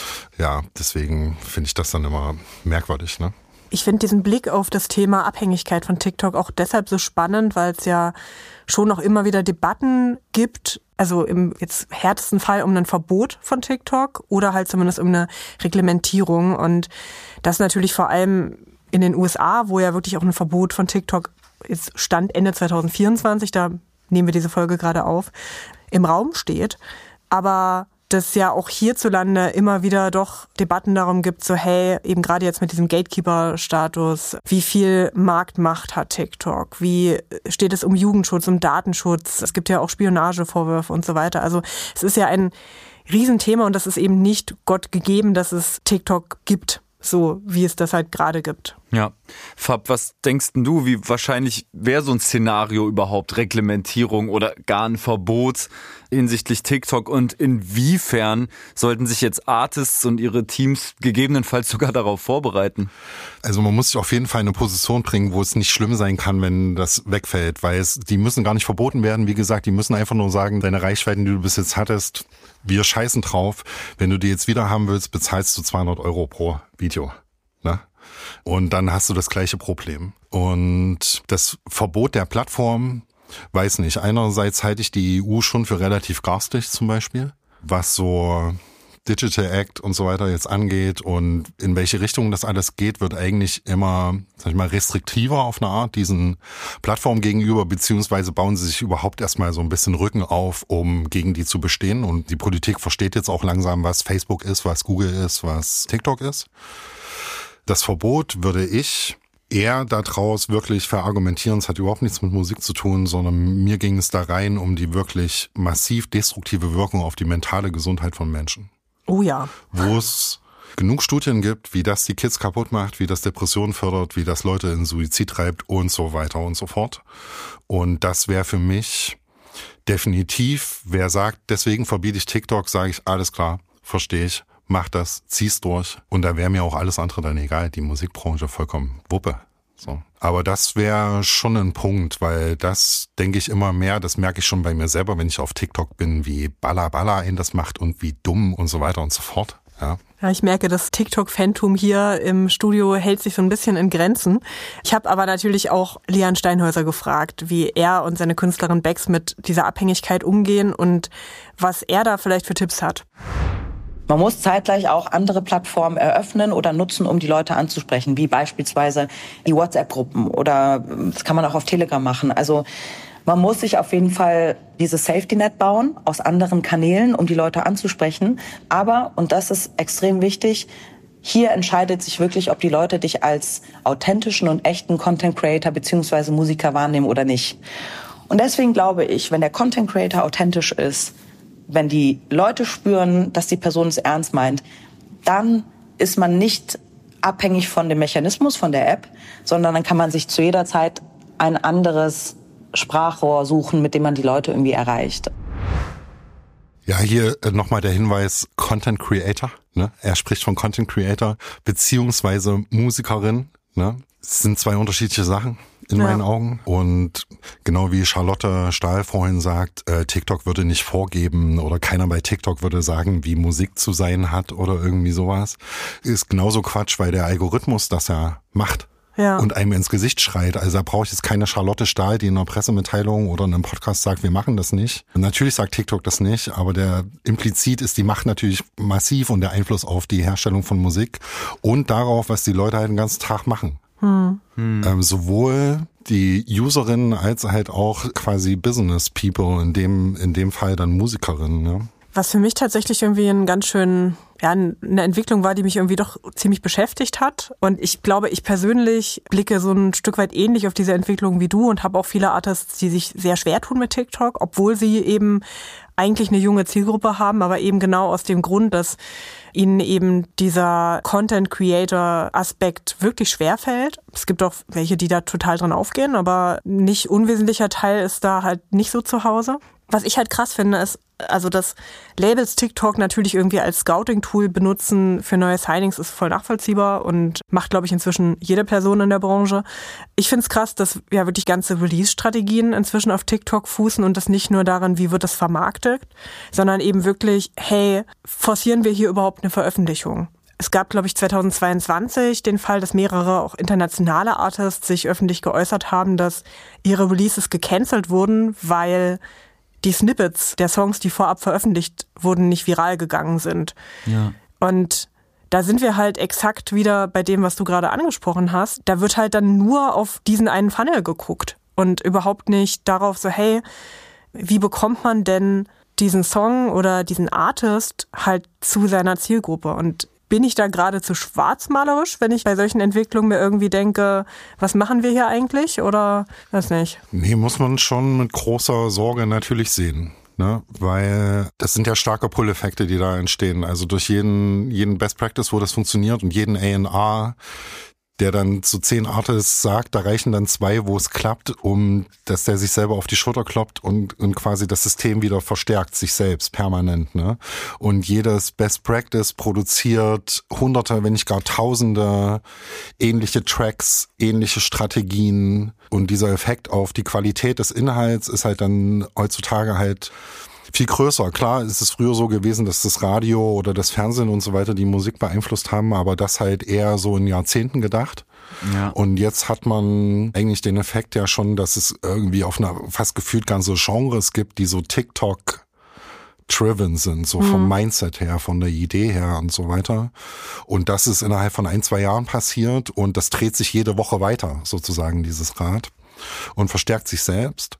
ja, deswegen finde ich das dann immer merkwürdig, ne? Ich finde diesen Blick auf das Thema Abhängigkeit von TikTok auch deshalb so spannend, weil es ja schon noch immer wieder Debatten gibt, also im jetzt härtesten Fall um ein Verbot von TikTok oder halt zumindest um eine Reglementierung. Und das natürlich vor allem in den USA, wo ja wirklich auch ein Verbot von TikTok jetzt Stand Ende 2024, da nehmen wir diese Folge gerade auf, im Raum steht. Aber dass ja auch hierzulande immer wieder doch Debatten darum gibt, so hey, eben gerade jetzt mit diesem Gatekeeper-Status, wie viel Marktmacht hat TikTok? Wie steht es um Jugendschutz, um Datenschutz? Es gibt ja auch Spionagevorwürfe und so weiter. Also es ist ja ein Riesenthema und das ist eben nicht Gott gegeben, dass es TikTok gibt, so wie es das halt gerade gibt. Ja. Fab, was denkst denn du, wie wahrscheinlich wäre so ein Szenario überhaupt, Reglementierung oder gar ein Verbot hinsichtlich TikTok, und inwiefern sollten sich jetzt Artists und ihre Teams gegebenenfalls sogar darauf vorbereiten? Also man muss sich auf jeden Fall in eine Position bringen, wo es nicht schlimm sein kann, wenn das wegfällt, weil die müssen gar nicht verboten werden. Wie gesagt, die müssen einfach nur sagen, deine Reichweiten, die du bis jetzt hattest, wir scheißen drauf. Wenn du die jetzt wieder haben willst, bezahlst du 200 € pro Video. Ne? Und dann hast du das gleiche Problem. Und das Verbot der Plattform, weiß nicht. Einerseits halte ich die EU schon für relativ garstig zum Beispiel, was so Digital Act und so weiter jetzt angeht und in welche Richtung das alles geht, wird eigentlich immer, sag ich mal, restriktiver auf eine Art diesen Plattformen gegenüber, beziehungsweise bauen sie sich überhaupt erstmal so ein bisschen Rücken auf, um gegen die zu bestehen. Und die Politik versteht jetzt auch langsam, was Facebook ist, was Google ist, was TikTok ist. Das Verbot würde ich eher daraus wirklich verargumentieren. Es hat überhaupt nichts mit Musik zu tun, sondern mir ging es da rein um die wirklich massiv destruktive Wirkung auf die mentale Gesundheit von Menschen. Oh ja. Wo es genug Studien gibt, wie das die Kids kaputt macht, wie das Depressionen fördert, wie das Leute in Suizid treibt und so weiter und so fort. Und das wäre für mich definitiv, wer sagt, deswegen verbiete ich TikTok, sage ich, alles klar, verstehe ich. Mach das, zieh's durch. Und da wäre mir auch alles andere dann egal. Die Musikbranche vollkommen Wuppe. So. Aber das wäre schon ein Punkt, weil das denke ich immer mehr, das merke ich schon bei mir selber, wenn ich auf TikTok bin, wie Balla ihn das macht und wie dumm und so weiter und so fort. Ja. Ja, ich merke, das TikTok-Phantom hier im Studio hält sich so ein bisschen in Grenzen. Ich habe aber natürlich auch Lian Steinhäuser gefragt, wie er und seine Künstlerin Bex mit dieser Abhängigkeit umgehen und was er da vielleicht für Tipps hat. Man muss zeitgleich auch andere Plattformen eröffnen oder nutzen, um die Leute anzusprechen, wie beispielsweise die WhatsApp-Gruppen oder das kann man auch auf Telegram machen. Also man muss sich auf jeden Fall dieses Safety-Net bauen aus anderen Kanälen, um die Leute anzusprechen. Aber, und das ist extrem wichtig, hier entscheidet sich wirklich, ob die Leute dich als authentischen und echten Content-Creator bzw. Musiker wahrnehmen oder nicht. Und deswegen glaube ich, wenn der Content-Creator authentisch ist, wenn die Leute spüren, dass die Person es ernst meint, dann ist man nicht abhängig von dem Mechanismus, von der App, sondern dann kann man sich zu jeder Zeit ein anderes Sprachrohr suchen, mit dem man die Leute irgendwie erreicht. Ja, hier nochmal der Hinweis, Content Creator. Ne? Er spricht von Content Creator beziehungsweise Musikerin. Ne? Es sind zwei unterschiedliche Sachen in meinen Augen. Und genau wie Charlotte Stahl vorhin sagt, TikTok würde nicht vorgeben oder keiner bei TikTok würde sagen, wie Musik zu sein hat oder irgendwie sowas. Ist genauso Quatsch, weil der Algorithmus das ja macht. Ja. Und einem ins Gesicht schreit. Also da brauche ich jetzt keine Charlotte Stahl, die in einer Pressemitteilung oder in einem Podcast sagt, wir machen das nicht. Und natürlich sagt TikTok das nicht, aber der implizit ist die Macht natürlich massiv und der Einfluss auf die Herstellung von Musik und darauf, was die Leute halt den ganzen Tag machen. Sowohl die Userinnen als halt auch quasi Business People, in dem Fall dann Musikerinnen, ja. Was für mich tatsächlich irgendwie eine Entwicklung war, die mich irgendwie doch ziemlich beschäftigt hat. Und ich glaube, ich persönlich blicke so ein Stück weit ähnlich auf diese Entwicklung wie du und habe auch viele Artists, die sich sehr schwer tun mit TikTok, obwohl sie eben eigentlich eine junge Zielgruppe haben, aber eben genau aus dem Grund, dass ihnen eben dieser Content-Creator-Aspekt wirklich schwerfällt. Es gibt auch welche, die da total dran aufgehen, aber nicht unwesentlicher Teil ist da halt nicht so zu Hause. Was ich halt krass finde, ist, also dass Labels TikTok natürlich irgendwie als Scouting-Tool benutzen für neue Signings, ist voll nachvollziehbar und macht, glaube ich, inzwischen jede Person in der Branche. Ich finde es krass, dass ja wirklich ganze Release-Strategien inzwischen auf TikTok fußen und das nicht nur daran, wie wird das vermarktet, sondern eben wirklich, hey, forcieren wir hier überhaupt eine Veröffentlichung? Es gab, glaube ich, 2022 den Fall, dass mehrere auch internationale Artists sich öffentlich geäußert haben, dass ihre Releases gecancelt wurden, weil die Snippets der Songs, die vorab veröffentlicht wurden, nicht viral gegangen sind. Ja. Und da sind wir halt exakt wieder bei dem, was du gerade angesprochen hast. Da wird halt dann nur auf diesen einen Funnel geguckt und überhaupt nicht darauf so, hey, wie bekommt man denn diesen Song oder diesen Artist halt zu seiner Zielgruppe? Und bin ich da gerade zu schwarzmalerisch, wenn ich bei solchen Entwicklungen mir irgendwie denke, was machen wir hier eigentlich oder was nicht? Nee, muss man schon mit großer Sorge natürlich sehen. Ne? Weil das sind ja starke Pull-Effekte, die da entstehen. Also durch jeden Best Practice, wo das funktioniert und jeden A&R, der dann zu 10 Artists sagt, da reichen dann 2, wo es klappt, dass der sich selber auf die Schulter kloppt und quasi das System wieder verstärkt, sich selbst permanent. Ne? Und jedes Best Practice produziert Hunderte, wenn nicht gar Tausende ähnliche Tracks, ähnliche Strategien. Und dieser Effekt auf die Qualität des Inhalts ist halt dann heutzutage halt viel größer. Klar, es ist früher so gewesen, dass das Radio oder das Fernsehen und so weiter die Musik beeinflusst haben, aber das halt eher so in Jahrzehnten gedacht. Ja. Und jetzt hat man eigentlich den Effekt ja schon, dass es irgendwie auf einer fast gefühlt ganze Genres gibt, die so TikTok-driven sind, so vom Mindset her, von der Idee her und so weiter. Und das ist innerhalb von 1-2 Jahren passiert und das dreht sich jede Woche weiter, sozusagen, dieses Rad, und verstärkt sich selbst.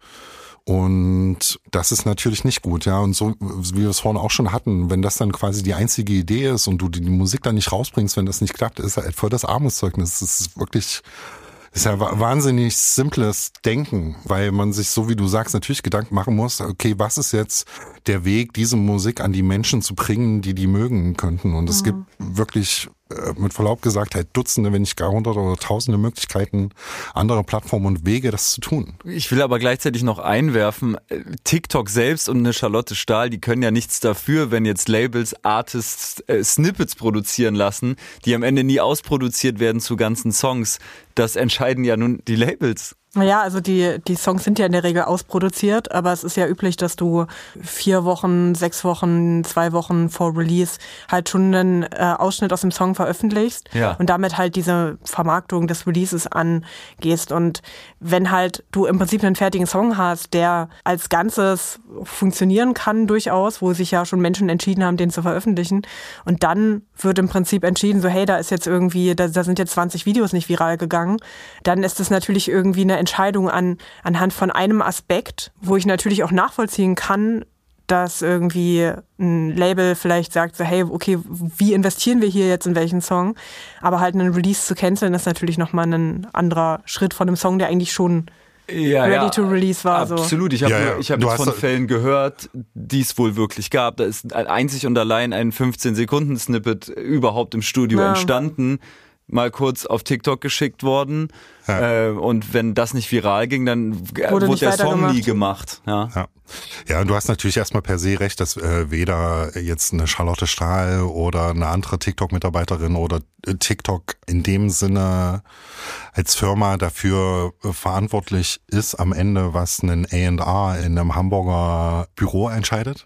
Und das ist natürlich nicht gut, ja. Und so, wie wir es vorhin auch schon hatten, wenn das dann quasi die einzige Idee ist und du die Musik dann nicht rausbringst, wenn das nicht klappt, ist halt voll das Armutszeugnis. Das ist wirklich, ist ja wahnsinnig simples Denken, weil man sich, so wie du sagst, natürlich Gedanken machen muss, okay, was ist jetzt der Weg, diese Musik an die Menschen zu bringen, die mögen könnten. Und es gibt wirklich, mit Verlaub gesagt, halt Dutzende, wenn nicht gar Hunderte oder Tausende Möglichkeiten, andere Plattformen und Wege, das zu tun. Ich will aber gleichzeitig noch einwerfen, TikTok selbst und eine Charlotte Stahl, die können ja nichts dafür, wenn jetzt Labels, Artists Snippets produzieren lassen, die am Ende nie ausproduziert werden zu ganzen Songs. Das entscheiden ja nun die Labels. Naja, also die Songs sind ja in der Regel ausproduziert, aber es ist ja üblich, dass du 4 Wochen, 6 Wochen, 2 Wochen vor Release halt schon einen Ausschnitt aus dem Song veröffentlichst und damit halt diese Vermarktung des Releases angehst. Und wenn halt du im Prinzip einen fertigen Song hast, der als Ganzes funktionieren kann durchaus, wo sich ja schon Menschen entschieden haben, den zu veröffentlichen, und dann wird im Prinzip entschieden, so hey, da ist jetzt irgendwie, da sind jetzt 20 Videos nicht viral gegangen, dann ist das natürlich irgendwie eine Entscheidung anhand von einem Aspekt, wo ich natürlich auch nachvollziehen kann, dass irgendwie ein Label vielleicht sagt, so hey, okay, wie investieren wir hier jetzt in welchen Song? Aber halt einen Release zu canceln, ist natürlich nochmal ein anderer Schritt von einem Song, der eigentlich schon ready to release war. Absolut, ich habe jetzt von Fällen gehört, die es wohl wirklich gab. Da ist einzig und allein ein 15-Sekunden-Snippet überhaupt im Studio entstanden, mal kurz auf TikTok geschickt worden. Und wenn das nicht viral ging, dann wurde der Song nie gemacht. Ja, du hast natürlich erstmal per se recht, dass weder jetzt eine Charlotte Stahl oder eine andere TikTok-Mitarbeiterin oder TikTok in dem Sinne als Firma dafür verantwortlich ist am Ende, was ein A&R in einem Hamburger Büro entscheidet.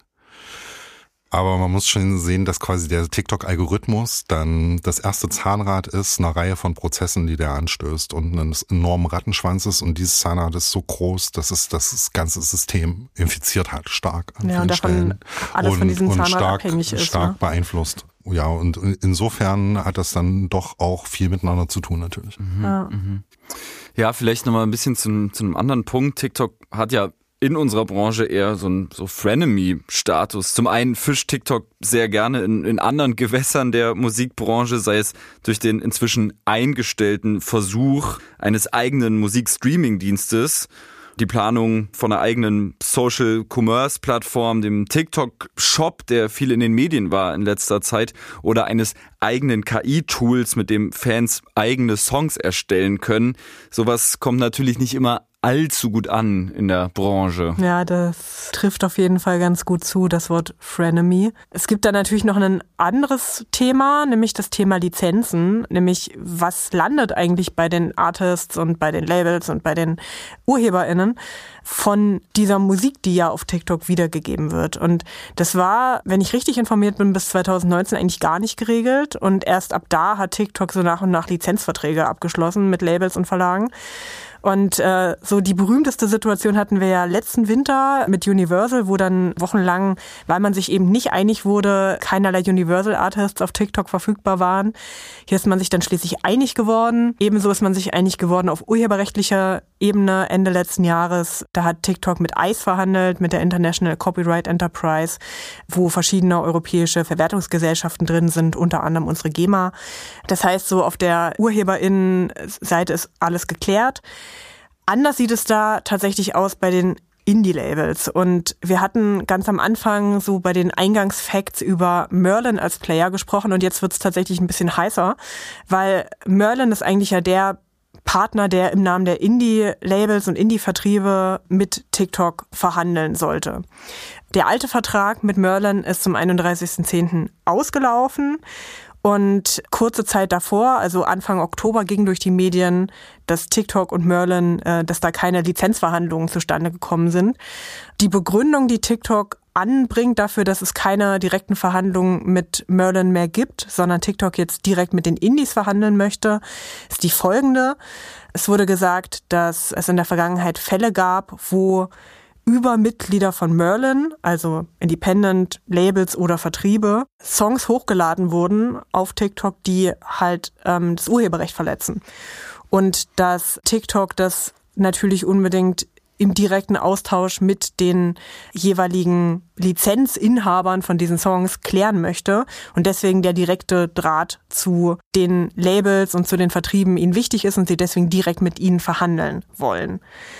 Aber man muss schon sehen, dass quasi der TikTok-Algorithmus dann das erste Zahnrad ist, eine Reihe von Prozessen, die der anstößt und einen enormen Rattenschwanz ist. Und dieses Zahnrad ist so groß, dass es das ganze System infiziert hat, stark an vielen Stellen. Alles von diesem Zahnrad stark, abhängig ist. Stark beeinflusst. Ja, und insofern hat das dann doch auch viel miteinander zu tun natürlich. Ja, vielleicht nochmal ein bisschen zu einem anderen Punkt. TikTok hat ja in unserer Branche eher so Frenemy-Status. Zum einen fischt TikTok sehr gerne in anderen Gewässern der Musikbranche, sei es durch den inzwischen eingestellten Versuch eines eigenen Musikstreaming-Dienstes, die Planung von einer eigenen Social-Commerce-Plattform, dem TikTok-Shop, der viel in den Medien war in letzter Zeit, oder eines eigenen KI-Tools, mit dem Fans eigene Songs erstellen können. Sowas kommt natürlich nicht immer allzu gut an in der Branche. Ja, das trifft auf jeden Fall ganz gut zu, das Wort Frenemy. Es gibt da natürlich noch ein anderes Thema, nämlich das Thema Lizenzen, nämlich was landet eigentlich bei den Artists und bei den Labels und bei den UrheberInnen von dieser Musik, die ja auf TikTok wiedergegeben wird. Und das war, wenn ich richtig informiert bin, bis 2019 eigentlich gar nicht geregelt. Und erst ab da hat TikTok so nach und nach Lizenzverträge abgeschlossen mit Labels und Verlagen. Und so die berühmteste Situation hatten wir ja letzten Winter mit Universal, wo dann wochenlang, weil man sich eben nicht einig wurde, keinerlei Universal-Artists auf TikTok verfügbar waren. Hier ist man sich dann schließlich einig geworden. Ebenso ist man sich einig geworden auf urheberrechtlicher Ebene Ende letzten Jahres. Da hat TikTok mit ICE verhandelt, mit der International Copyright Enterprise, wo verschiedene europäische Verwertungsgesellschaften drin sind, unter anderem unsere GEMA. Das heißt, so auf der UrheberInnen-Seite ist alles geklärt. Anders sieht es da tatsächlich aus bei den Indie-Labels. Und wir hatten ganz am Anfang so bei den Eingangsfacts über Merlin als Player gesprochen und jetzt wird es tatsächlich ein bisschen heißer, weil Merlin ist eigentlich ja der Partner, der im Namen der Indie-Labels und Indie-Vertriebe mit TikTok verhandeln sollte. Der alte Vertrag mit Merlin ist zum 31.10. ausgelaufen. Und kurze Zeit davor, also Anfang Oktober, ging durch die Medien, dass TikTok und Merlin, dass da keine Lizenzverhandlungen zustande gekommen sind. Die Begründung, die TikTok anbringt dafür, dass es keine direkten Verhandlungen mit Merlin mehr gibt, sondern TikTok jetzt direkt mit den Indies verhandeln möchte, ist die folgende. Es wurde gesagt, dass es in der Vergangenheit Fälle gab, wo über Mitglieder von Merlin, also Independent Labels oder Vertriebe, Songs hochgeladen wurden auf TikTok, die halt das Urheberrecht verletzen. Und dass TikTok das natürlich unbedingt im direkten Austausch mit den jeweiligen Lizenzinhabern von diesen Songs klären möchte und deswegen der direkte Draht zu den Labels und zu den Vertrieben ihnen wichtig ist und sie deswegen direkt mit ihnen verhandeln wollen.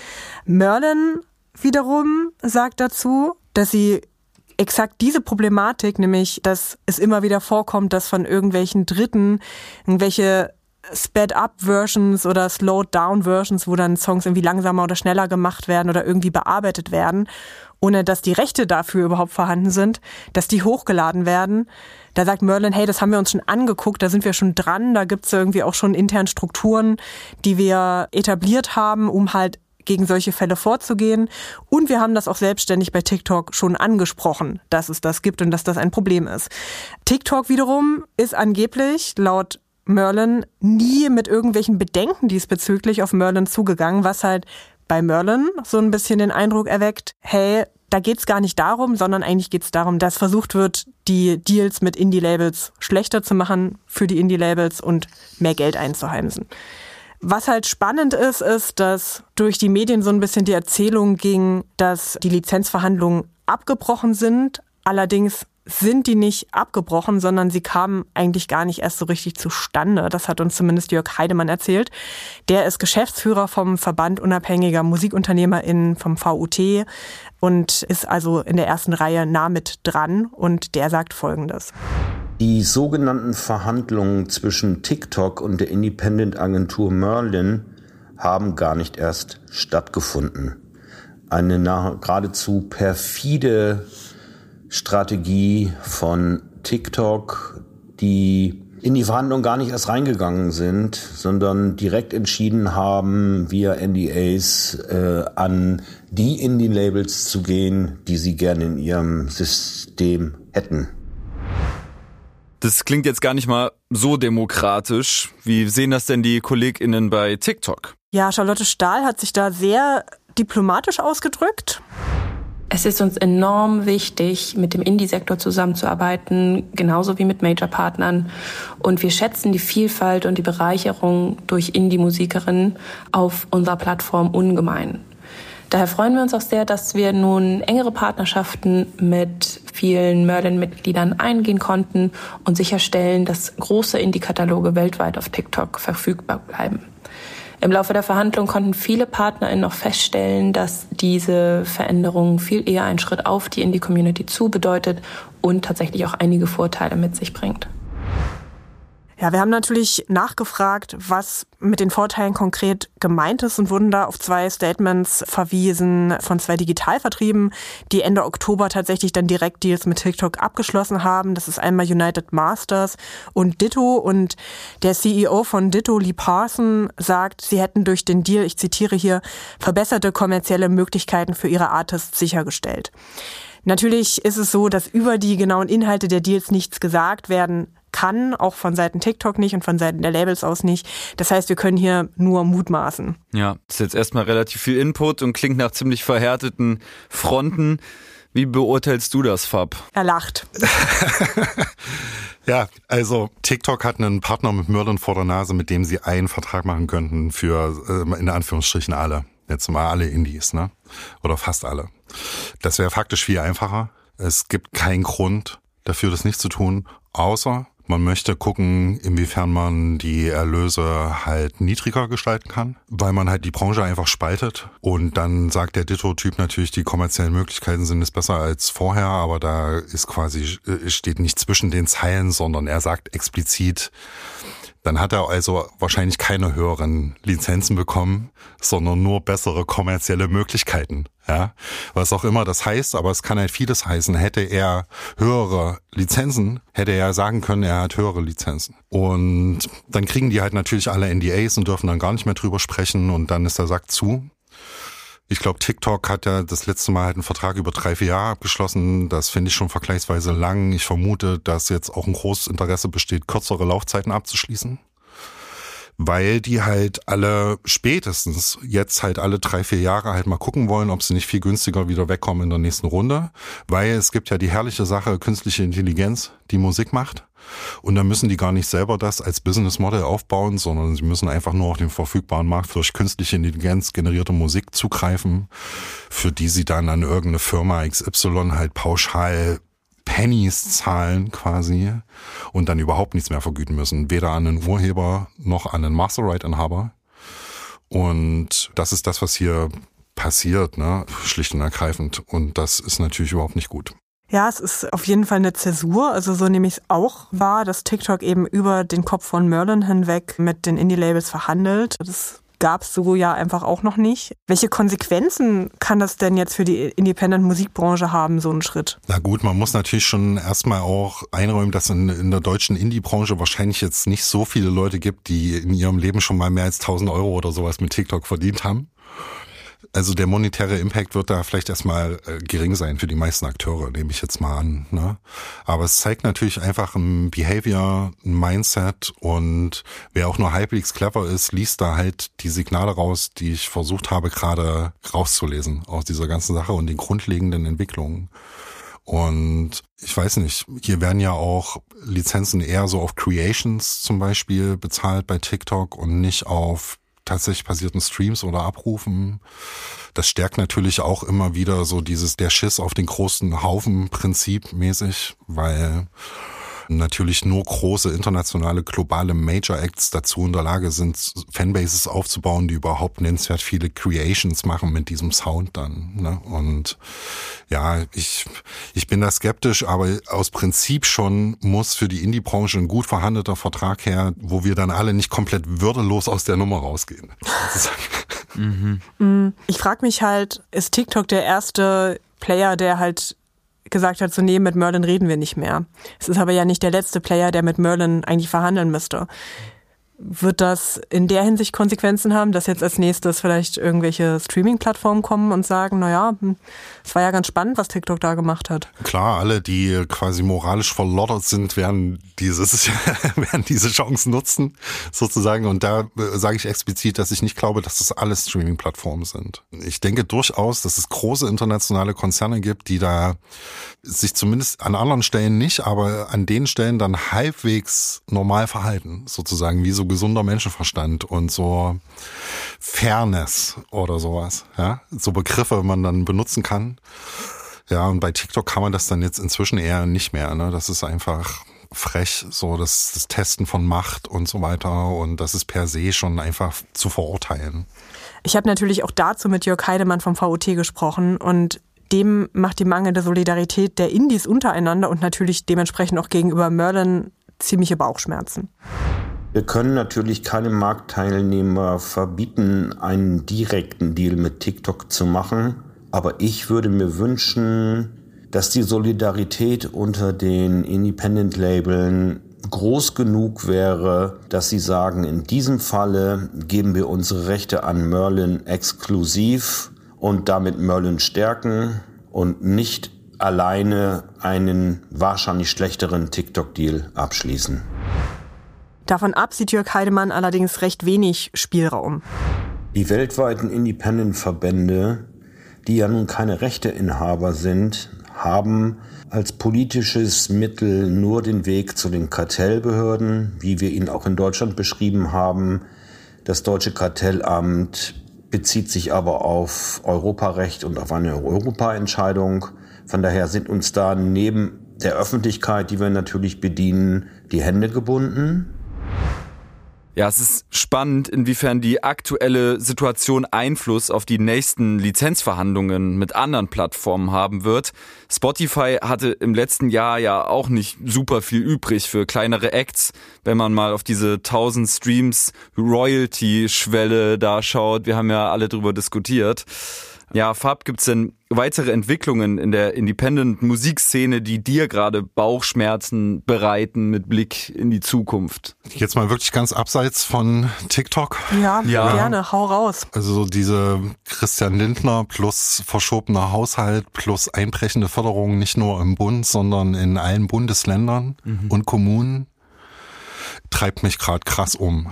Merlin wiederum sagt dazu, dass sie exakt diese Problematik, nämlich dass es immer wieder vorkommt, dass von irgendwelchen Dritten irgendwelche Sped-Up-Versions oder Slowed-Down-Versions, wo dann Songs irgendwie langsamer oder schneller gemacht werden oder irgendwie bearbeitet werden, ohne dass die Rechte dafür überhaupt vorhanden sind, dass die hochgeladen werden. Da sagt Merlin, hey, das haben wir uns schon angeguckt, da sind wir schon dran, da gibt's irgendwie auch schon intern Strukturen, die wir etabliert haben, um halt gegen solche Fälle vorzugehen. Und wir haben das auch selbstständig bei TikTok schon angesprochen, dass es das gibt und dass das ein Problem ist. TikTok wiederum ist angeblich laut Merlin nie mit irgendwelchen Bedenken diesbezüglich auf Merlin zugegangen, was halt bei Merlin so ein bisschen den Eindruck erweckt, hey, da geht's gar nicht darum, sondern eigentlich geht's darum, dass versucht wird, die Deals mit Indie-Labels schlechter zu machen für die Indie-Labels und mehr Geld einzuheimsen. Was halt spannend ist, dass durch die Medien so ein bisschen die Erzählung ging, dass die Lizenzverhandlungen abgebrochen sind. Allerdings sind die nicht abgebrochen, sondern sie kamen eigentlich gar nicht erst so richtig zustande. Das hat uns zumindest Jörg Heidemann erzählt. Der ist Geschäftsführer vom Verband unabhängiger MusikunternehmerInnen, vom VUT, und ist also in der ersten Reihe nah mit dran. Und der sagt Folgendes. Die sogenannten Verhandlungen zwischen TikTok und der Independent-Agentur Merlin haben gar nicht erst stattgefunden. Eine geradezu perfide Strategie von TikTok, die in die Verhandlungen gar nicht erst reingegangen sind, sondern direkt entschieden haben, via NDAs an die Indie-Labels zu gehen, die sie gerne in ihrem System hätten. Das klingt jetzt gar nicht mal so demokratisch. Wie sehen das denn die KollegInnen bei TikTok? Ja, Charlotte Stahl hat sich da sehr diplomatisch ausgedrückt. Es ist uns enorm wichtig, mit dem Indie-Sektor zusammenzuarbeiten, genauso wie mit Major-Partnern. Und wir schätzen die Vielfalt und die Bereicherung durch Indie-Musikerinnen auf unserer Plattform ungemein. Daher freuen wir uns auch sehr, dass wir nun engere Partnerschaften mit vielen Merlin-Mitgliedern eingehen konnten und sicherstellen, dass große Indie-Kataloge weltweit auf TikTok verfügbar bleiben. Im Laufe der Verhandlungen konnten viele PartnerInnen noch feststellen, dass diese Veränderung viel eher einen Schritt auf die Indie-Community zu bedeutet und tatsächlich auch einige Vorteile mit sich bringt. Ja, wir haben natürlich nachgefragt, was mit den Vorteilen konkret gemeint ist und wurden da auf 2 Statements verwiesen von 2 Digitalvertrieben, die Ende Oktober tatsächlich dann direkt Deals mit TikTok abgeschlossen haben. Das ist einmal United Masters und Ditto, und der CEO von Ditto, Lee Parson, sagt, sie hätten durch den Deal, ich zitiere hier, verbesserte kommerzielle Möglichkeiten für ihre Artists sichergestellt. Natürlich ist es so, dass über die genauen Inhalte der Deals nichts gesagt werden kann, auch von Seiten TikTok nicht und von Seiten der Labels aus nicht. Das heißt, wir können hier nur mutmaßen. Ja, das ist jetzt erstmal relativ viel Input und klingt nach ziemlich verhärteten Fronten. Wie beurteilst du das, Fab? Er lacht. Ja, also TikTok hat einen Partner mit Merlin vor der Nase, mit dem sie einen Vertrag machen könnten für, in Anführungsstrichen, alle. Jetzt mal alle Indies, ne? Oder fast alle. Das wäre faktisch viel einfacher. Es gibt keinen Grund dafür, das nicht zu tun, außer man möchte gucken, inwiefern man die Erlöse halt niedriger gestalten kann, weil man halt die Branche einfach spaltet. Und dann sagt der Ditto-Typ natürlich, die kommerziellen Möglichkeiten sind es besser als vorher, aber da ist quasi, steht nicht zwischen den Zeilen, sondern er sagt explizit, dann hat er also wahrscheinlich keine höheren Lizenzen bekommen, sondern nur bessere kommerzielle Möglichkeiten. Ja, was auch immer das heißt, aber es kann halt vieles heißen. Hätte er höhere Lizenzen, hätte er sagen können, er hat höhere Lizenzen. Und dann kriegen die halt natürlich alle NDAs und dürfen dann gar nicht mehr drüber sprechen und dann ist der Sack zu. Ich glaube, TikTok hat ja das letzte Mal halt einen Vertrag über 3-4 Jahre abgeschlossen. Das finde ich schon vergleichsweise lang. Ich vermute, dass jetzt auch ein großes Interesse besteht, kürzere Laufzeiten abzuschließen. Weil die halt alle spätestens jetzt halt alle 3-4 Jahre halt mal gucken wollen, ob sie nicht viel günstiger wieder wegkommen in der nächsten Runde. Weil es gibt ja die herrliche Sache, künstliche Intelligenz, die Musik macht. Und dann müssen die gar nicht selber das als Business Model aufbauen, sondern sie müssen einfach nur auf den verfügbaren Markt durch künstliche Intelligenz generierte Musik zugreifen, für die sie dann an irgendeine Firma XY halt pauschal Pennies zahlen quasi und dann überhaupt nichts mehr vergüten müssen. Weder an den Urheber noch an den Masterright-Inhaber. Und das ist das, was hier passiert, ne? Schlicht und ergreifend. Und das ist natürlich überhaupt nicht gut. Ja, es ist auf jeden Fall eine Zäsur. Also so nehme ich es auch wahr, dass TikTok eben über den Kopf von Merlin hinweg mit den Indie-Labels verhandelt. Das gab es so ja einfach auch noch nicht. Welche Konsequenzen kann das denn jetzt für die Independent-Musikbranche haben, so ein Schritt? Na gut, man muss natürlich schon erstmal auch einräumen, dass in der deutschen Indie-Branche wahrscheinlich jetzt nicht so viele Leute gibt, die in ihrem Leben schon mal mehr als 1.000 Euro oder sowas mit TikTok verdient haben. Also der monetäre Impact wird da vielleicht erstmal gering sein für die meisten Akteure, nehme ich jetzt mal an. Ne? Aber es zeigt natürlich einfach ein Behavior, ein Mindset, und wer auch nur halbwegs clever ist, liest da halt die Signale raus, die ich versucht habe gerade rauszulesen aus dieser ganzen Sache und den grundlegenden Entwicklungen. Und ich weiß nicht, hier werden ja auch Lizenzen eher so auf Creations zum Beispiel bezahlt bei TikTok und nicht auf tatsächlich passierten Streams oder Abrufen. Das stärkt natürlich auch immer wieder so der Schiss auf den großen Haufen Prinzip mäßig, weil natürlich nur große internationale, globale Major Acts dazu in der Lage sind, Fanbases aufzubauen, die überhaupt nennenswert viele Creations machen mit diesem Sound dann. Ne? Und ja, ich bin da skeptisch, aber aus Prinzip schon muss für die Indie-Branche ein gut verhandelter Vertrag her, wo wir dann alle nicht komplett würdelos aus der Nummer rausgehen. Ich frage mich halt, ist TikTok der erste Player, der halt gesagt hat, so nee, mit Merlin reden wir nicht mehr. Es ist aber ja nicht der letzte Player, der mit Merlin eigentlich verhandeln müsste. Wird das in der Hinsicht Konsequenzen haben, dass jetzt als nächstes vielleicht irgendwelche Streaming-Plattformen kommen und sagen, es war ja ganz spannend, was TikTok da gemacht hat? Klar, alle, die quasi moralisch verloddert sind, werden diese Chance nutzen, sozusagen. Und da sage ich explizit, dass ich nicht glaube, dass das alles Streaming-Plattformen sind. Ich denke durchaus, dass es große internationale Konzerne gibt, die da sich zumindest an anderen Stellen nicht, aber an den Stellen dann halbwegs normal verhalten, sozusagen, wie so gesunder Menschenverstand und so Fairness oder sowas, ja, so Begriffe man dann benutzen kann. Ja, und bei TikTok kann man das dann jetzt inzwischen eher nicht mehr, ne? Das ist einfach frech, so das Testen von Macht und so weiter, und das ist per se schon einfach zu verurteilen. Ich habe natürlich auch dazu mit Jörg Heidemann vom VOT gesprochen, und dem macht die mangelnde Solidarität der Indies untereinander und natürlich dementsprechend auch gegenüber Merlin ziemliche Bauchschmerzen. Wir können natürlich keinem Marktteilnehmer verbieten, einen direkten Deal mit TikTok zu machen. Aber ich würde mir wünschen, dass die Solidarität unter den Independent-Labeln groß genug wäre, dass sie sagen, in diesem Falle geben wir unsere Rechte an Merlin exklusiv und damit Merlin stärken und nicht alleine einen wahrscheinlich schlechteren TikTok-Deal abschließen. Davon ab sieht Jörg Heidemann allerdings recht wenig Spielraum. Die weltweiten Independent-Verbände, die ja nun keine Rechteinhaber sind, haben als politisches Mittel nur den Weg zu den Kartellbehörden, wie wir ihn auch in Deutschland beschrieben haben. Das Deutsche Kartellamt bezieht sich aber auf Europarecht und auf eine Europaentscheidung. Von daher sind uns da neben der Öffentlichkeit, die wir natürlich bedienen, die Hände gebunden. Ja, es ist spannend, inwiefern die aktuelle Situation Einfluss auf die nächsten Lizenzverhandlungen mit anderen Plattformen haben wird. Spotify hatte im letzten Jahr ja auch nicht super viel übrig für kleinere Acts, wenn man mal auf diese 1000 Streams Royalty-Schwelle da schaut. Wir haben ja alle drüber diskutiert. Ja, Fab, gibt's denn weitere Entwicklungen in der Independent-Musikszene, die dir gerade Bauchschmerzen bereiten mit Blick in die Zukunft? Jetzt mal wirklich ganz abseits von TikTok. Ja, gerne, hau raus. Also so diese Christian Lindner plus verschobener Haushalt plus einbrechende Förderung nicht nur im Bund, sondern in allen Bundesländern und Kommunen treibt mich gerade krass um.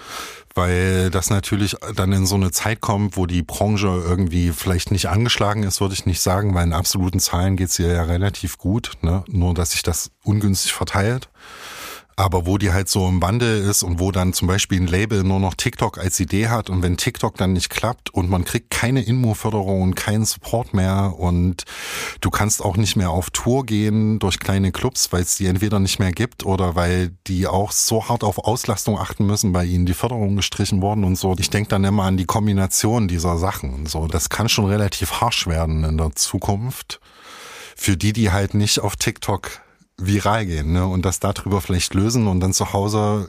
Weil das natürlich dann in so eine Zeit kommt, wo die Branche irgendwie vielleicht nicht angeschlagen ist, würde ich nicht sagen, weil in absoluten Zahlen geht's ihr ja relativ gut, ne? Nur dass sich das ungünstig verteilt. Aber wo die halt so im Wandel ist und wo dann zum Beispiel ein Label nur noch TikTok als Idee hat, und wenn TikTok dann nicht klappt und man kriegt keine Inmo-Förderung und keinen Support mehr und du kannst auch nicht mehr auf Tour gehen durch kleine Clubs, weil es die entweder nicht mehr gibt oder weil die auch so hart auf Auslastung achten müssen, weil ihnen die Förderung gestrichen worden und so. Ich denke dann immer an die Kombination dieser Sachen und so. Das kann schon relativ harsch werden in der Zukunft für die halt nicht auf TikTok viral gehen, ne, und das darüber vielleicht lösen und dann zu Hause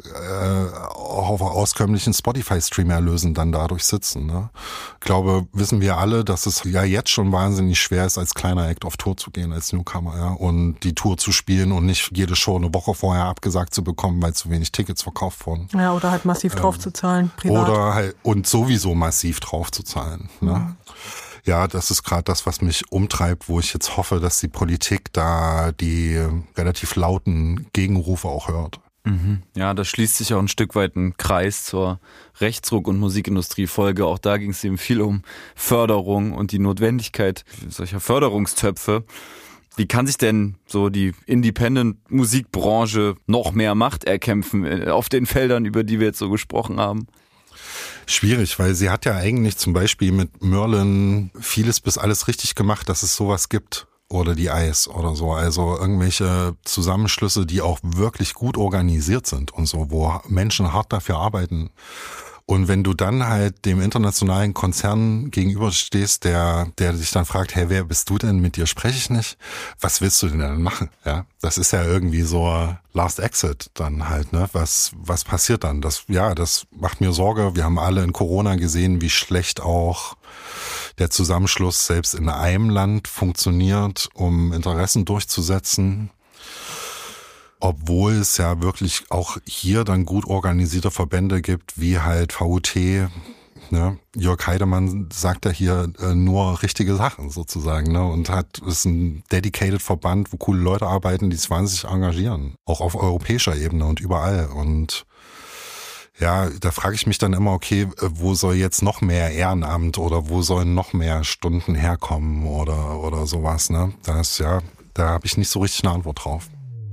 auf auskömmlichen Spotify-Streamer lösen, dann dadurch sitzen. Ne. Ich glaube, wissen wir alle, dass es ja jetzt schon wahnsinnig schwer ist, als kleiner Act auf Tour zu gehen, als Newcomer, ja, und die Tour zu spielen und nicht jede Show eine Woche vorher abgesagt zu bekommen, weil zu wenig Tickets verkauft wurden. Ja, oder halt massiv drauf zu zahlen, privat. Oder halt, und sowieso massiv drauf zu zahlen, ne. Ja, das ist gerade das, was mich umtreibt, wo ich jetzt hoffe, dass die Politik da die relativ lauten Gegenrufe auch hört. Ja, da schließt sich auch ein Stück weit ein Kreis zur Rechtsruck- und Musikindustrie-Folge. Auch da ging es eben viel um Förderung und die Notwendigkeit solcher Förderungstöpfe. Wie kann sich denn so die Independent-Musikbranche noch mehr Macht erkämpfen auf den Feldern, über die wir jetzt so gesprochen haben? Schwierig, weil sie hat ja eigentlich zum Beispiel mit Merlin vieles bis alles richtig gemacht, dass es sowas gibt. Oder die Ice oder so. Also irgendwelche Zusammenschlüsse, die auch wirklich gut organisiert sind und so, wo Menschen hart dafür arbeiten. Und wenn du dann halt dem internationalen Konzern gegenüberstehst, der sich dann fragt, hey, wer bist du denn? Mit dir spreche ich nicht. Was willst du denn dann machen? Ja, das ist ja irgendwie so Last Exit dann halt, ne? Was passiert dann? Das macht mir Sorge. Wir haben alle in Corona gesehen, wie schlecht auch der Zusammenschluss selbst in einem Land funktioniert, um Interessen durchzusetzen. Obwohl es ja wirklich auch hier dann gut organisierte Verbände gibt, wie halt VUT, ne? Jörg Heidemann sagt ja hier nur richtige Sachen sozusagen, ne? Und ist ein dedicated Verband, wo coole Leute arbeiten, die sich wahnsinnig engagieren. Auch auf europäischer Ebene und überall. Und ja, da frage ich mich dann immer, okay, wo soll jetzt noch mehr Ehrenamt oder wo sollen noch mehr Stunden herkommen oder sowas, ne? Da habe ich nicht so richtig eine Antwort drauf.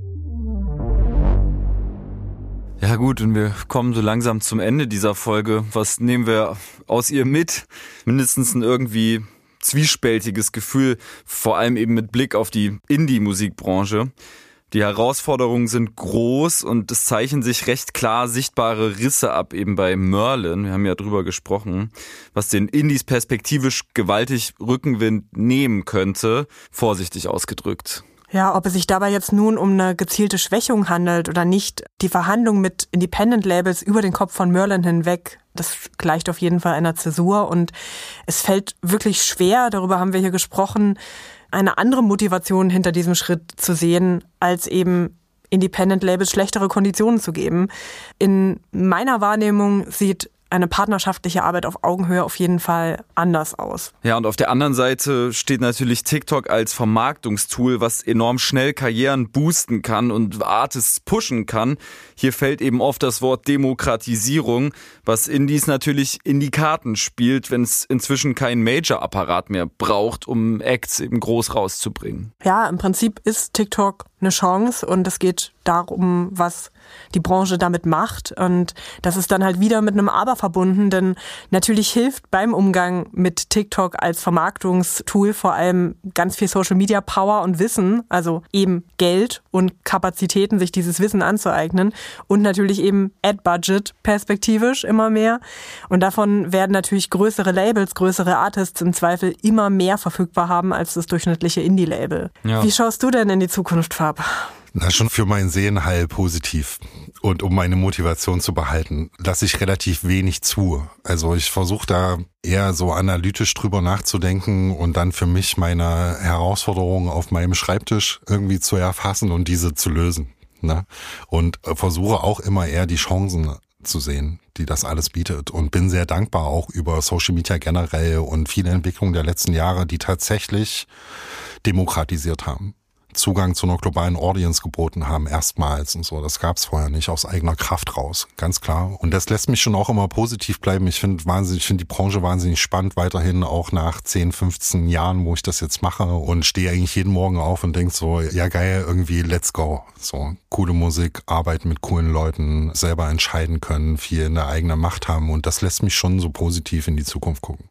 Ja gut, und wir kommen so langsam zum Ende dieser Folge. Was nehmen wir aus ihr mit? Mindestens ein irgendwie zwiespältiges Gefühl, vor allem eben mit Blick auf die Indie-Musikbranche. Die Herausforderungen sind groß und es zeichnen sich recht klar sichtbare Risse ab, eben bei Merlin. Wir haben ja drüber gesprochen, was den Indies perspektivisch gewaltig Rückenwind nehmen könnte, vorsichtig ausgedrückt. Ja, ob es sich dabei jetzt nun um eine gezielte Schwächung handelt oder nicht, die Verhandlung mit Independent-Labels über den Kopf von Merlin hinweg, das gleicht auf jeden Fall einer Zäsur und es fällt wirklich schwer, darüber haben wir hier gesprochen, eine andere Motivation hinter diesem Schritt zu sehen, als eben Independent-Labels schlechtere Konditionen zu geben. In meiner Wahrnehmung sieht eine partnerschaftliche Arbeit auf Augenhöhe auf jeden Fall anders aus. Ja, und auf der anderen Seite steht natürlich TikTok als Vermarktungstool, was enorm schnell Karrieren boosten kann und Artists pushen kann. Hier fällt eben oft das Wort Demokratisierung, was Indies natürlich in die Karten spielt, wenn es inzwischen keinen Major-Apparat mehr braucht, um Acts eben groß rauszubringen. Ja, im Prinzip ist TikTok eine Chance und es geht darum, was die Branche damit macht und das ist dann halt wieder mit einem Aber verbunden, denn natürlich hilft beim Umgang mit TikTok als Vermarktungstool vor allem ganz viel Social Media Power und Wissen, also eben Geld und Kapazitäten, sich dieses Wissen anzueignen und natürlich eben Ad-Budget perspektivisch immer mehr und davon werden natürlich größere Labels, größere Artists im Zweifel immer mehr verfügbar haben als das durchschnittliche Indie-Label. Ja. Wie schaust du denn in die Zukunft, Fab? Na, schon für mein Seelenheil positiv. Und um meine Motivation zu behalten, lasse ich relativ wenig zu. Also ich versuche da eher so analytisch drüber nachzudenken und dann für mich meine Herausforderungen auf meinem Schreibtisch irgendwie zu erfassen und diese zu lösen. Ne? Und versuche auch immer eher die Chancen zu sehen, die das alles bietet. Und bin sehr dankbar auch über Social Media generell und viele Entwicklungen der letzten Jahre, die tatsächlich demokratisiert haben. Zugang zu einer globalen Audience geboten haben, erstmals und so. Das gab's vorher nicht, aus eigener Kraft raus, ganz klar. Und das lässt mich schon auch immer positiv bleiben. Ich finde die Branche wahnsinnig spannend, weiterhin auch nach 10, 15 Jahren, wo ich das jetzt mache und stehe eigentlich jeden Morgen auf und denke so, ja geil, irgendwie let's go. So, coole Musik, arbeiten mit coolen Leuten, selber entscheiden können, viel in der eigenen Macht haben und das lässt mich schon so positiv in die Zukunft gucken.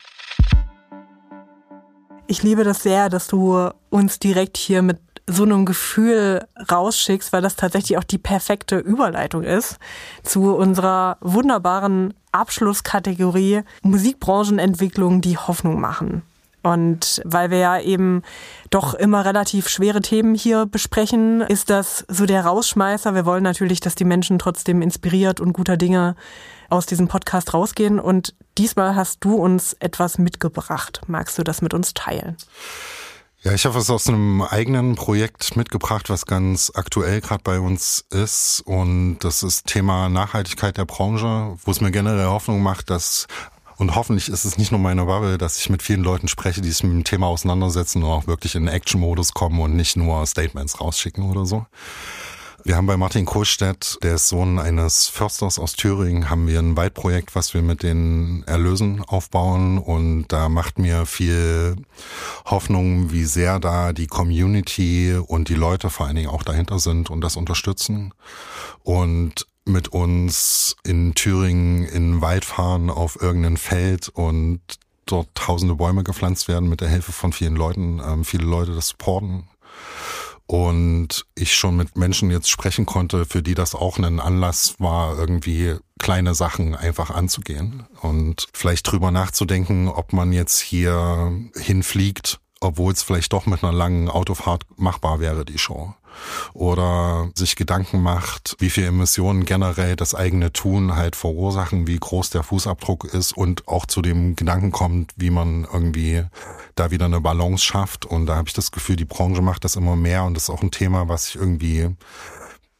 Ich liebe das sehr, dass du uns direkt hier mit so einem Gefühl rausschickst, weil das tatsächlich auch die perfekte Überleitung ist zu unserer wunderbaren Abschlusskategorie Musikbranchenentwicklung, die Hoffnung machen. Und weil wir ja eben doch immer relativ schwere Themen hier besprechen, ist das so der Rausschmeißer. Wir wollen natürlich, dass die Menschen trotzdem inspiriert und guter Dinge aus diesem Podcast rausgehen. Und diesmal hast du uns etwas mitgebracht. Magst du das mit uns teilen? Ja, ich habe was aus einem eigenen Projekt mitgebracht, was ganz aktuell gerade bei uns ist. Und das ist Thema Nachhaltigkeit der Branche, wo es mir generell Hoffnung macht, dass, und hoffentlich ist es nicht nur meine Bubble, dass ich mit vielen Leuten spreche, die sich mit dem Thema auseinandersetzen und auch wirklich in Action-Modus kommen und nicht nur Statements rausschicken oder so. Wir haben bei Martin Kohlstedt, der ist Sohn eines Försters aus Thüringen, haben wir ein Waldprojekt, was wir mit den Erlösen aufbauen und da macht mir viel Hoffnung, wie sehr da die Community und die Leute vor allen Dingen auch dahinter sind und das unterstützen und mit uns in Thüringen in den Wald fahren auf irgendein Feld und dort tausende Bäume gepflanzt werden mit der Hilfe von vielen Leuten, viele Leute das supporten. Und ich schon mit Menschen jetzt sprechen konnte, für die das auch ein Anlass war, irgendwie kleine Sachen einfach anzugehen und vielleicht drüber nachzudenken, ob man jetzt hier hinfliegt, obwohl es vielleicht doch mit einer langen Autofahrt machbar wäre, die Show. Oder sich Gedanken macht, wie viel Emissionen generell das eigene Tun halt verursachen, wie groß der Fußabdruck ist und auch zu dem Gedanken kommt, wie man irgendwie da wieder eine Balance schafft. Und da habe ich das Gefühl, die Branche macht das immer mehr und das ist auch ein Thema, was ich irgendwie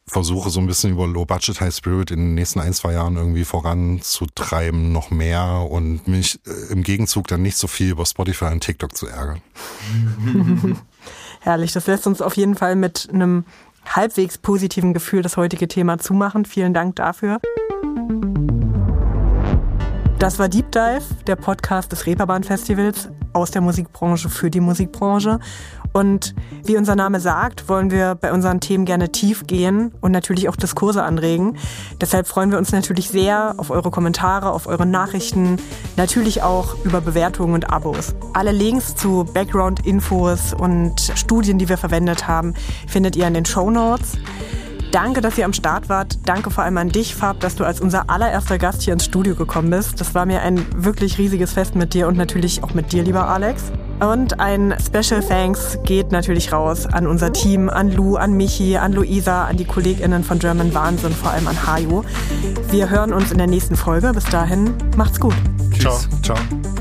versuche so ein bisschen über Low Budget, High Spirit in den nächsten 1-2 Jahren irgendwie voranzutreiben, noch mehr und mich im Gegenzug dann nicht so viel über Spotify und TikTok zu ärgern. Herrlich, das lässt uns auf jeden Fall mit einem halbwegs positiven Gefühl das heutige Thema zumachen. Vielen Dank dafür. Das war Deep Dive, der Podcast des Reeperbahn Festivals aus der Musikbranche für die Musikbranche. Und wie unser Name sagt, wollen wir bei unseren Themen gerne tief gehen und natürlich auch Diskurse anregen. Deshalb freuen wir uns natürlich sehr auf eure Kommentare, auf eure Nachrichten, natürlich auch über Bewertungen und Abos. Alle Links zu Background-Infos und Studien, die wir verwendet haben, findet ihr in den Shownotes. Danke, dass ihr am Start wart. Danke vor allem an dich, Fab, dass du als unser allererster Gast hier ins Studio gekommen bist. Das war mir ein wirklich riesiges Fest mit dir und natürlich auch mit dir, lieber Alex. Und ein Special Thanks geht natürlich raus an unser Team, an Lou, an Michi, an Luisa, an die KollegInnen von German Wahnsinn, vor allem an Hajo. Wir hören uns in der nächsten Folge. Bis dahin, macht's gut. Tschüss. Ciao.